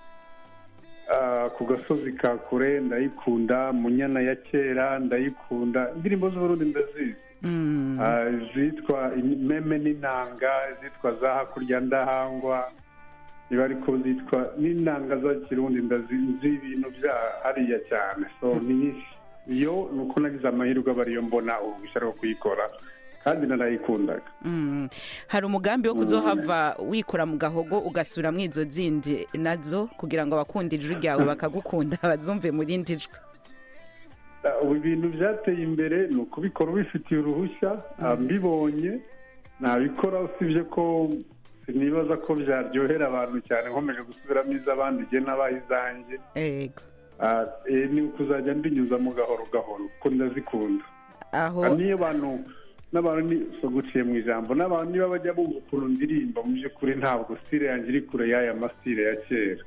ku gasozi ka kure ndayikunda, Munyana ya kera ndayikunda, indirimbo z'Uburundi ndazizi, zitwa Meme n'Inanga, zitwa za Hakurya Ndahangwa, niba ariko zitwa n'inanga za Kirundi ndazizi ibintu bya hariya cyane. so ni nyinshi, iyo ni uko nagize amahirwe aba ariyo mbona uruhushya rwo kuyikora kandi narayikundaga. hari umugambi wo kuzohava wikora mu gahogo ugasubira mu izo zindi nazo kugira ngo abakunda ijwi ryawe bakagukunda bazumve mu rindi jwi? ubu ibintu byateye imbere ni ukubikora ubifitiye uruhushya, mbibonye nabikora, usibye ko sinibaza ko byaryohera abantu cyane nkomeje gusubiramo iz'abandi igihe n'abaye izanjye. ni ukuzajya ndinyuza mu gahoro gahoro kuko ndazikunda. niyo bantu n'abantu so guciye mu ijambo, n'abantu niba bajya bumva ukuntu ndirimba, mu by'ukuri ntabwo style yanjye iri kure y'aya masitire ya kera.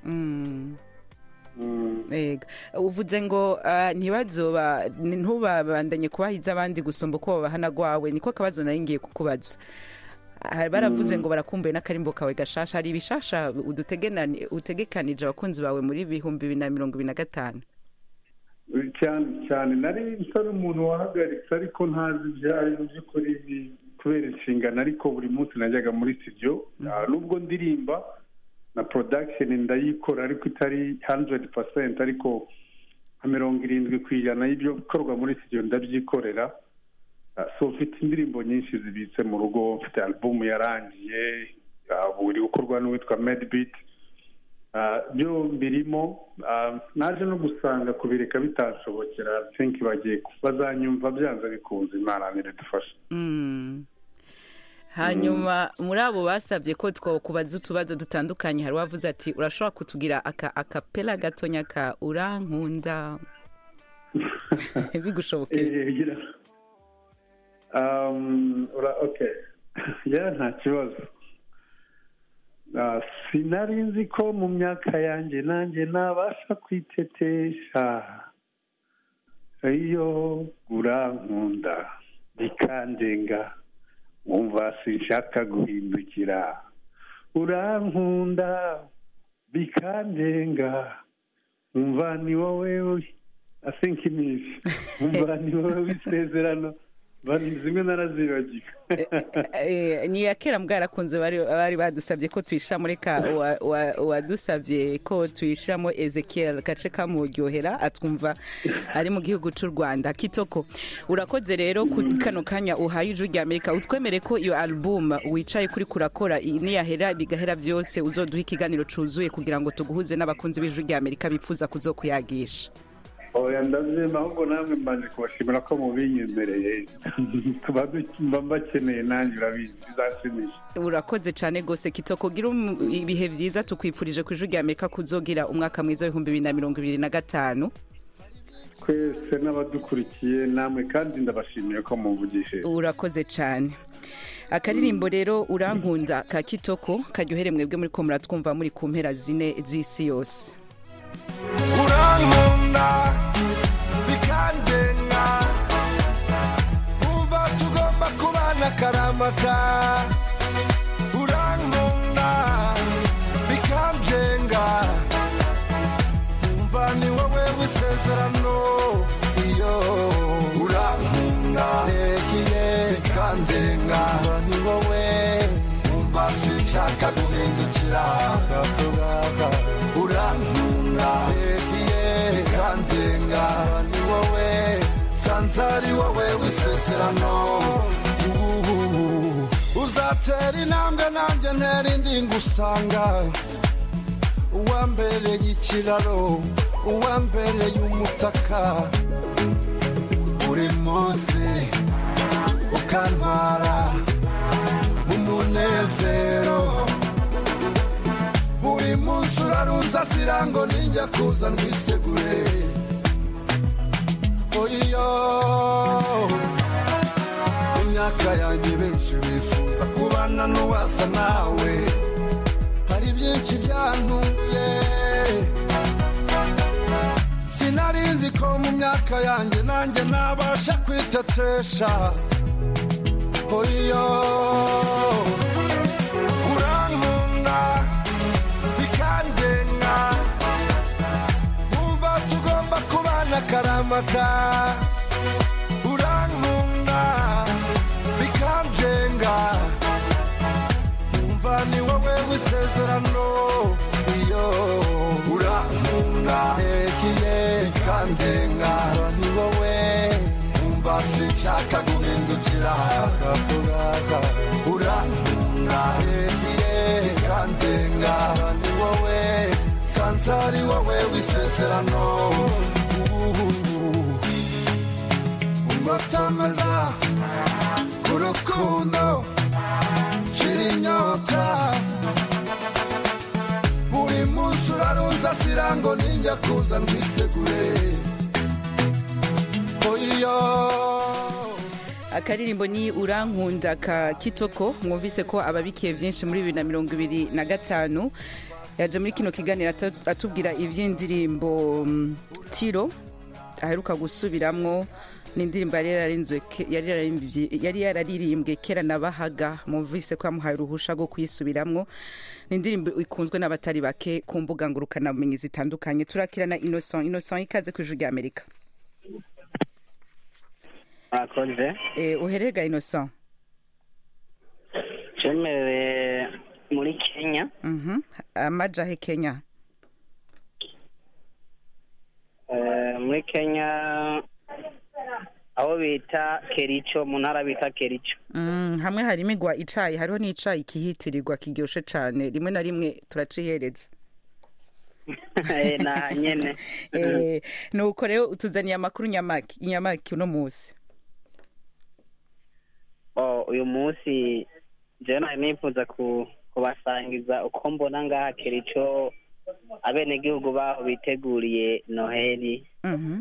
uvuze ngo ntibazoba ntubabandanye kubahiza abandi gusumba uko babahana gwawe, niko kabazo nari ngiye kukubaza. baravuze ngo barakumbuye n'akarimbo kawe gashasha, hari ibishasha utegekanije abakunzi bawe muri bihumbi bibiri na mirongo ibiri na gatanu? cyane cyane nari nsa n'umuntu wahagaritse, ariko ntazi ibyari mu by'ukuri kubera inshingano, ariko buri munsi najyaga muri studio, nubwo ndirimba na production ndayikora ariko itari hundred percent, ariko nka mirongo irindwi ku ijana y'ibyo bikorwa muri studio ndabyikorera. so mfite indirimbo nyinshi zibitse mu rugo, mfite album yarangiye, buri gukorwa n'uwitwa Medbeat, byo birimo. naje no gusanga kubireka bitashobokera, think bagiye bazanyumva byanze bikunze, Imana niridufasha. hanyuma muri abo basabye ko twakubaza utubazo dutandukanye, hari wavuze ati urashobora kutugira aka akapela gatonya ka urankunda bigushobokeye? Um, okay. ya nta kibazo. sinari nzi ko mu myaka yanjye nanjye nabasha kwitetesha, iyo urankunda bikandenga, wumva sinshaka guhindukira. urankunda bikandenga, wumva ni wowe, I think nishi, wumva ni wowe w'isezerano, zimwe narazibagiwe. ni ya kera mbwarakunze bari badusabye ko tuyishamo, reka wadusabye ko tuyishamo Ezekiel gace kamuryohera atwumva ari mu gihugu cy'u Rwanda. Kitoko, urakoze rero ku kano kanya uhaye ijwi rya Amerika, utwemere ko iyo album wicaye kuri kurakora niyahera bigahera byose uzoduha ikiganiro cuzuye kugira ngo tuguhuze n'abakunzi b'ijwi rya Amerika bifuza kuzokuyagisha. oya ndabyema, ahubwo namwe mbanje kubashimira ko mubinyemereye, tuba mbakeneye nanjye urabizi bizashimisha. urakoze cyane gose Kitoko, gira ibihe byiza, tukwifurije ku ijwi rya Amerika kuzogira umwaka mwiza w'ibihumbi bibiri na mirongo ibiri na gatanu. twese n'abadukurikiye namwe, kandi ndabashimiye ko mumvugishije. urakoze cyane. akaririmbo rero urankunda ka Kitoko karyohere mwebwe muri ko muratwumva muri ku mpera zine z'isi yose. urankunda bikandenga, umva tugomba kubana karamata. urankunda bikandenga, umva ni wowe w'isezerano. iyo urankunda bikandenga, ni wowe, umva sinshaka guhindukira. urankunda bikandenga, ni wowe, sanzari wowe w'isezerano. uzatera intambwe nanjye ntera indi ngusanga, uwambereye ikiraro, uwambereye umutaka, buri munsi ukantwara mu munezero, buri munsi uraruta rusasira ngo ninjya kuza ndwisegure oyiyo imyaka yanjye benshi bifuza kubana n'uwasa nawe hari byinshi byantuye sinari nzi ko mu myaka yanjye nanjye nabasha kwitetesha oyiyo urankunda bikandenga wumva tugomba kubana akaramata urankunda bikandenga wumva ni wowe w'isezerano iyo urankunda ekiye bikandenga ni wowe wumva sinshaka guhindukira kakugaka urankunda ekiye bikandenga ni wowe sansari wowe w'isezerano ungotamaza ku rukundo shira inyota buri munsi uraruzasira ngo ninjya kuza ndwisegure oyiyo akaririmbo ni urankunda ka Kitoko mwumvise ko ababikiye byinshi muri bibiri na mirongo ibiri na gatanu yaje muri kino kiganiro atubwira iby'indirimbo tiro aheruka gusubiramwo n'indirimbo yari yararirimbwe kera nabahaga mwumvise ko yamuhaye uruhusha rwo kuyisubiramwo n'indirimbo ikunzwe n'abatari bake ku mbuga ngurukanabumenyi zitandukanye turakirana Innocent Innocent ikaze ku ijwi ry'Amerika akoze eh uherega Innocent Chemewe muri Kenya mhm amaja he Kenya eh muri Kenya aho bita Kericho mu ntara bita Kericho mm hamwe hari imigwa icayi hariho n'icayi kihitirirwa kiryoshe cane rimwe na rimwe turacihereza eh na nyene eh nuko rero utuzaniye amakuru nyamaki inyamaki uno musi oh uyu musi je na nifuza ku kubasangiza uko mbona ngaha Kericho abene gihugu baho biteguriye Noheli mhm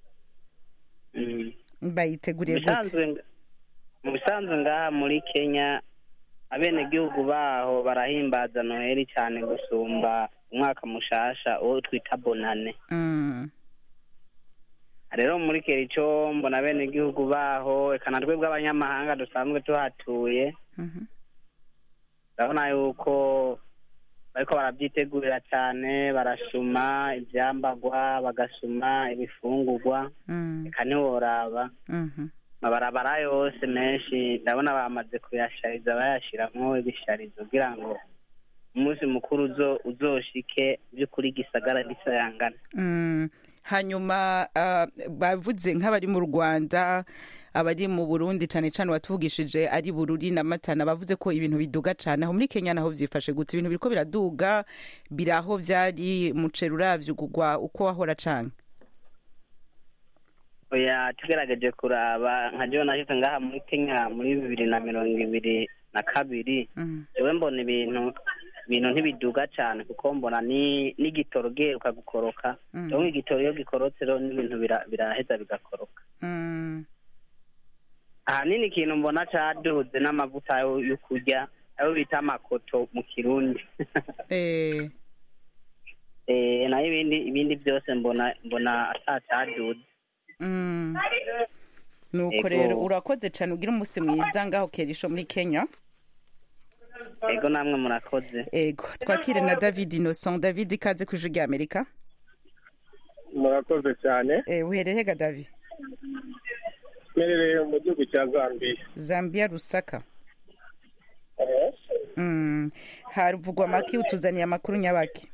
mm bayiteguriye gute mu bisanzwe ngaha muri Kenya abene gihugu baho barahimbaza Noheli cyane gusumba umwaka mushasha uwo twita bonane mm rero muri Kericho mbona abene gihugu baho ekana twebwe abanyamahanga dusanzwe tuhatuye mhm ndabona yuko bariko barabyitegurira cyane barashuma ibyambagwa bagasuma ibifungurwa ikaniworaba mabarabara yose menshi ndabona bamaze kuyashariza bayashiramwo ibisharizo kugira ngo umunsi mukuru uzo uzoshike by'ukuri gisagara gisayangana mm hanyuma uh, bavuze nk'abari mu Rwanda abari mu Burundi cyane cyane watuvugishije ari Bururi na Matana bavuze ko ibintu biduga cyane aho muri Kenya naho vyifashe gute ibintu biriko biraduga biraho vyari mucerura vyugugwa uko wahora cyane oya tugerageje kuraba nka Jona hita ngaha muri Kenya muri bibiri na mirongo ibiri na kabiri jewe mbona ibintu ibintu ntibiduga cyane kuko mbona ni n'igitoro geruka gukoroka cyo igitoro yo gikorotse rero n'ibintu biraheza bigakoroka mm ahanini ikintu mbona caduze n'amavuta yo kurya ayo bita makoto mu Kirundi eh eh na ibindi ibindi byose mbona mbona atacaduze mm nuko rero urakoze cyane ugira umunsi mwiza ngaho Kerisho muri Kenya ego namwe murakoze ego twakire na David Innocent David ikaze ku ijwi ry'Amerika murakoze cyane eh uherehega David merere mu gihugu cya Zambia Zambia Rusaka mm haruvugwa maki utuzaniye amakuru nyabaki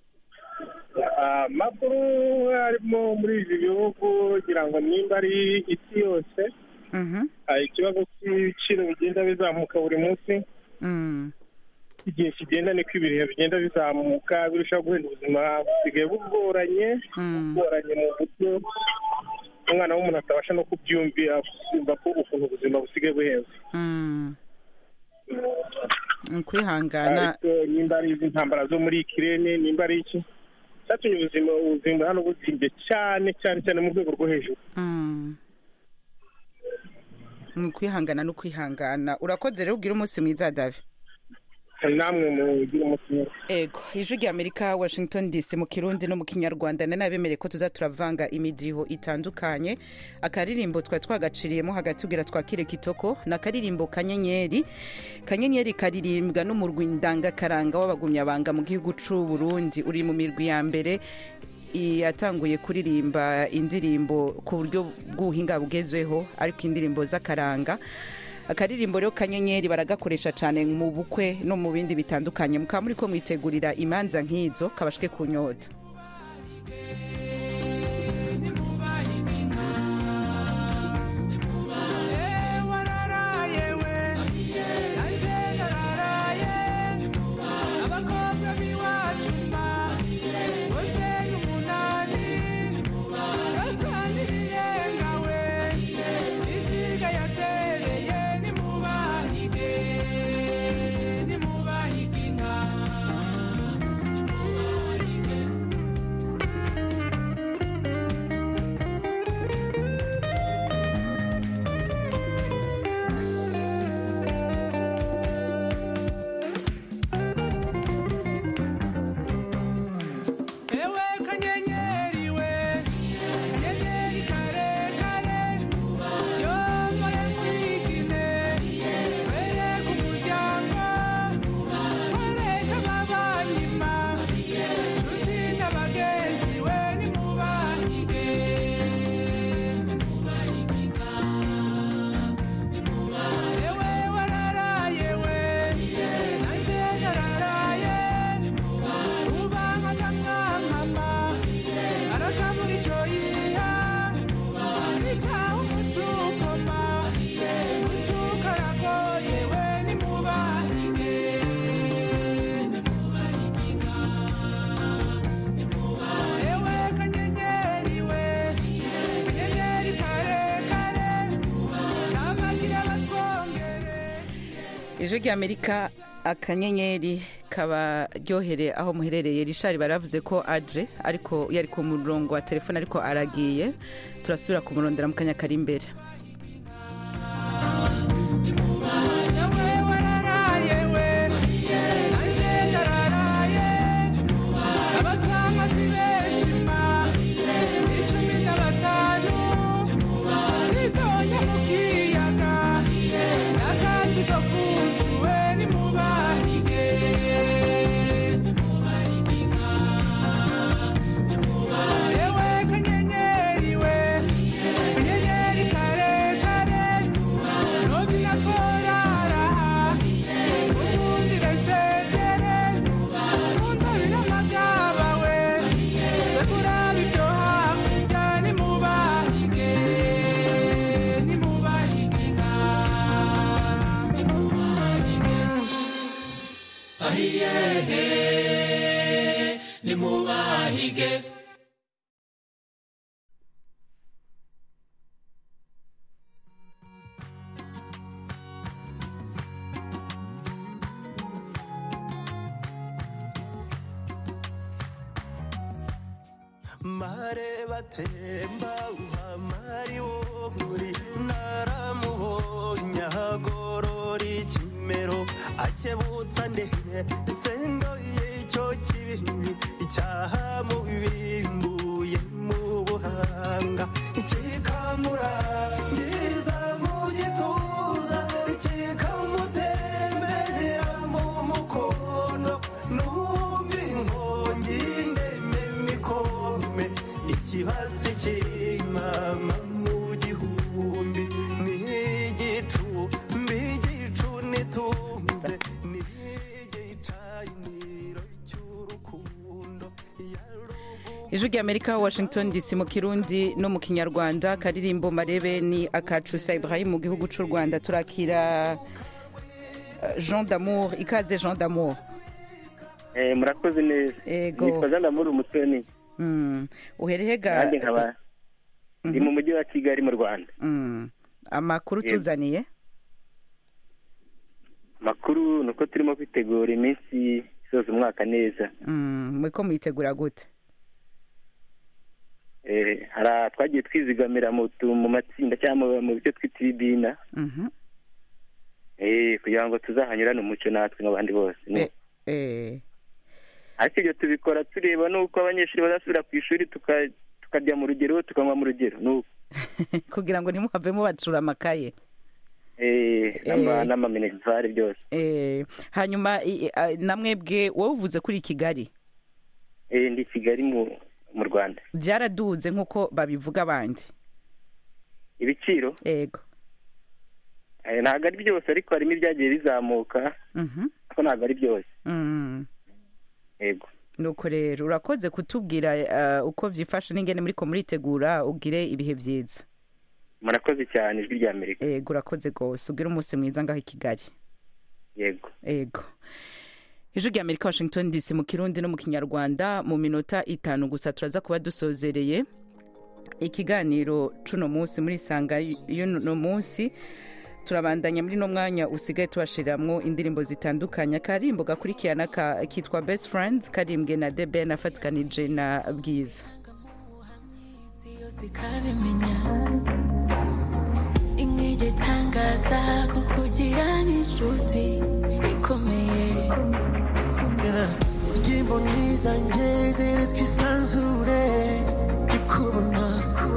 amakuru arimo muri ibi bihugu kugira ngo nimba ari isi yose mhm ikibazo cy'ibiciro bigenda bizamuka buri munsi mm igihe kigenda niko ibihe bigenda bizamuka birushaho guhenda ubuzima busigaye bugoranye bugoranye mu buryo umwana w'umuntu atabasha no kubyumvira kumva ko ukuntu ubuzima busigaye buhenze kwihangana nimba ari izi ntambara zo muri Ukraine nimba ari iki cyatumye ubuzima ubuzima hano buzimbye cyane cyane cyane mu rwego rwo hejuru. ni ukwihangana no kwihangana. Urakoze rero, ugira umunsi mwiza Davi. namwe mugira umunsi mwiza. Ego, ijwi rya Amerika, Washington D C, mu Kirundi no mu Kinyarwanda. Nanabemereye ko tuza turavanga imidiho itandukanye. Akaririmbo twa twagaciriyemo hagati ugira twakire kitoko na karirimbo Kanyenyeri. Kanyenyeri karirimbwa n'umurwi ndangakaranga w'abagumyabanga mu gihugu c'u Burundi, uri mu mirwi ya mbere yatanguye kuririmba indirimbo ku buryo bw'ubuhinga bugezweho, ariko indirimbo z'akaranga. Akaririmbo rero Kanyenyeri baragakoresha cyane mu bukwe no mu bindi bitandukanye. Mukaba muri ko mwitegurira imanza nk'izo kabashike ku nyota. Ijwi rya Amerika, Akanyenyeri kabaryohere aho muherereye. Richard baravuze ko aje, ariko yari ku murongo wa telefone ariko aragiye. Turasubira kumurondera mu kanya kari imbere. Mare batemba uhamari wo muri naramuhonya hagorori kimero akebutsa ndehe nsendo y'icyo kibi icyaha mu bimbuye mu buhanga ikikamura ngiza mu gituza ikikamutembera mu mukono numva inkongi ndemye mikome ikibatsi cy'imama mu gihumbi n'igicu mbigicu nitunze n'igicaniro cy'urukundo. Ijwi rya Amerika, Washington D C, mu Kirundi no mu Kinyarwanda. Karirimbo Marebe ni akacu sa Ibrahim mu gihugu cy'u Rwanda. Turakira Jean d'Amour. Ikaze Jean d'Amour. Eh, murakoze neza. Ego. Nitwa Jean d'Amour Umutoni. Mm. Uherehega Nanjye nkaba ndi mu mujyi wa Kigali mu Rwanda. Mm. Amakuru tuzaniye? Makuru nuko turimo kwitegura iminsi isoza umwaka neza. Mm. Mwiko muyitegura gute? eh, hari twagiye twizigamira mu tu- mu matsinda cyangwa mu byo twita ibibina Mhm. eh, kugira ngo tuzahanyurane umuco natwe nk'abandi bose ni- eh ariko ibyo tubikora tureba n'uko abanyeshuri bazasubira ku ishuri tuka- tukarya mu rugero tukanywa mu rugero n'uko kugira ngo ntimuhavemo bacura amakaye. eh, n'ama- n'amaminerivare byose Eh, hanyuma i- i- a- namwebwe wowe uvuze kuri Kigali eh, ndi Kigali mu mu Rwanda. byaraduze nk'uko babivuga abandi. Ibiciro yego eh, ntabwo ari byose ariko harimo ibyagiye bizamuka Mhm. ariko ntabwo ari byose Mm. yego nuko rero urakoze kutubwira uh, uko vyifashe n'ingene muriko muritegura ugire ibihe vyiza. murakoze cyane ijwi rya Amerika. Yego urakoze gose ugire umunsi mwiza ngaho i Kigali. Yego Yego. Ijwi rya Amerika Washington D C mu Kirundi no mu Kinyarwanda mu minota itanu gusa turaza kuba dusozereye ikiganiro cuno munsi muri sanga y'uno munsi. Turabandanya muri no mwanya usigaye tubashiramwo indirimbo zitandukanye. Karimbo gakurikirana ka kitwa Best Friends karimbwe na The Ben afatikanije na Bwiza. Ingije tangaza kukugira nk'inshuti ikomeye. Ujimbo niza ngeze twisanzure ndikubona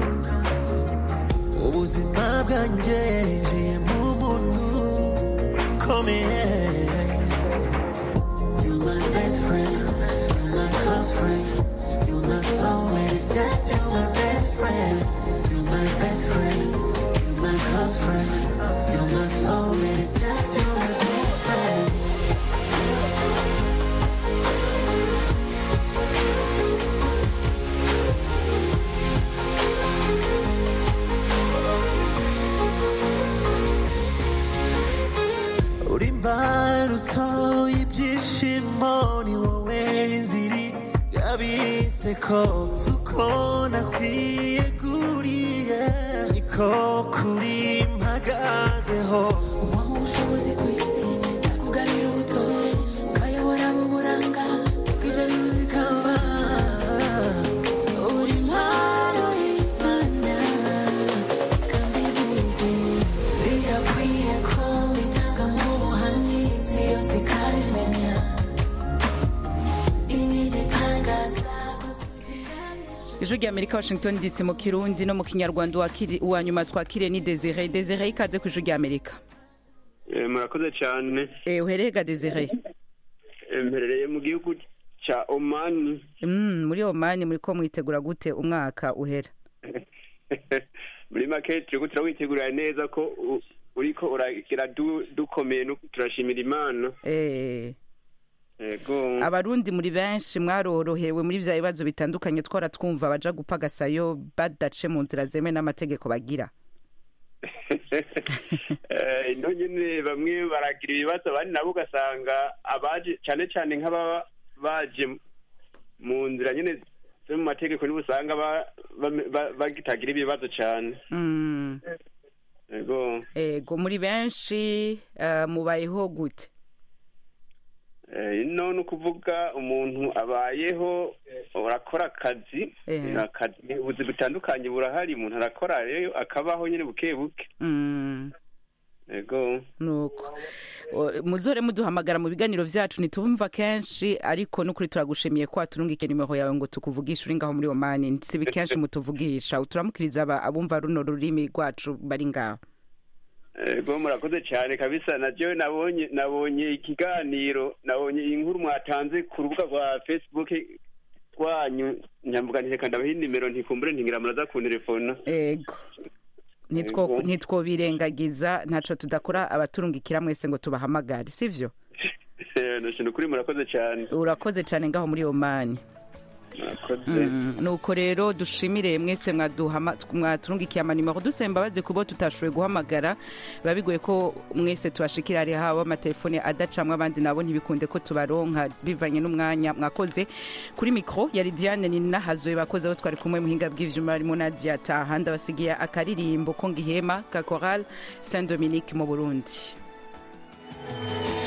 ubuzima bwanjye njiye mu muntu ukomeye. You're my best friend, you're my close friend, you're my soulmate, it's just you're my best friend. You're my best friend, you're my close friend, you're my soulmate, it's just you're my best friend. uri imbarutso y'ibyishimo ni wowe nziri yabiseko zuko nakwiyeguriye niko kuri mpagazeho Uwamu ubushobozi ku isi nakugabira ubutore ukayobora mu buranga bw'ibyo bihuzi kamba. Uri impano y'Imana kandi burya birakwiye ko mbitanga mu buhamya isi yose ikabimenya. Ingije tangaza Ijwi rya Amerika Washington D C mu Kirundi no mu Kinyarwanda wakiri uwa nyuma twakire ni Desire. Desire ikaze ku Ijwi rya Amerika. Eh, murakoze cyane. Eh uhereye ga Desire? Eh, mperereye mu gihugu cya Oman. Mm, muri Oman muri ko mwitegura gute umwaka uhera? Muri make turiko turawitegurira neza ko u- uriko uragira du- dukomeye no turashimira Imana. Eh Yego. Abarundi muri benshi mwarorohewe muri vya bibazo bitandukanye twara twumva baja gupagasayo badace mu nzira zeme n'amategeko bagira. Eh, ino nyene bamwe baragira ibibazo abandi nabo ugasanga abaje cyane cyane nk'aba baje mu nzira nyene zo mu mategeko nibo usanga ba- ba- ba- bagitagira ibibazo cyane. Mm. Yego. Ego muri benshi uh, mubayeho gute? Eh, ino ni ukuvuga umuntu abayeho urakora akazi Eh. akazi ubuzi butandukanye burahari umuntu arakora rero akabaho nyine buke buke. Mm. Yego. Nuko O, muzore muduhamagara mu biganiro vyacu nitubumva kenshi ariko nukuri turagushimiye kwa turungike nimero yawe ngo tukuvugisha uri ngaho muri Oman sibi kenshi mutuvugisha uturamukiriza aba- abumva runo rurimi rwacu bari ngaho. Ego murakoze cyane kabisa najyo nabonye nabonye ikiganiro nabonye inkuru mwatanze ku rubuga rwa Facebook rwanyu nyambuganire kandi abaho nimero ntikumbure ntingira muraza ku telefone. Ego nitwo Ego. nitwo birengagiza ntaco tudakora abaturungikira mwese ngo tubahamagare sivyo? Nashino kuri murakoze cyane. Urakoze cyane ngaho muri Oman. Murakoze. Mm, nuko rero dushimire mwese mwaduhama mwaturungikiye amanimero dusemba baze kubo tutashoboye guhamagara babigoye ko mwese tubashikira ari hawo amatelefone adacamwe abandi nabo ntibikunde ko tubaronka bivanye n'umwanya mwakoze kuri micro yari Diane ni nahazoye bakoze abo twari kumwe muhinga bw'ivyuma harimo Nadia Tahanda basigiye akaririmbo ko ngihema ka Choral Saint Dominique mu Burundi.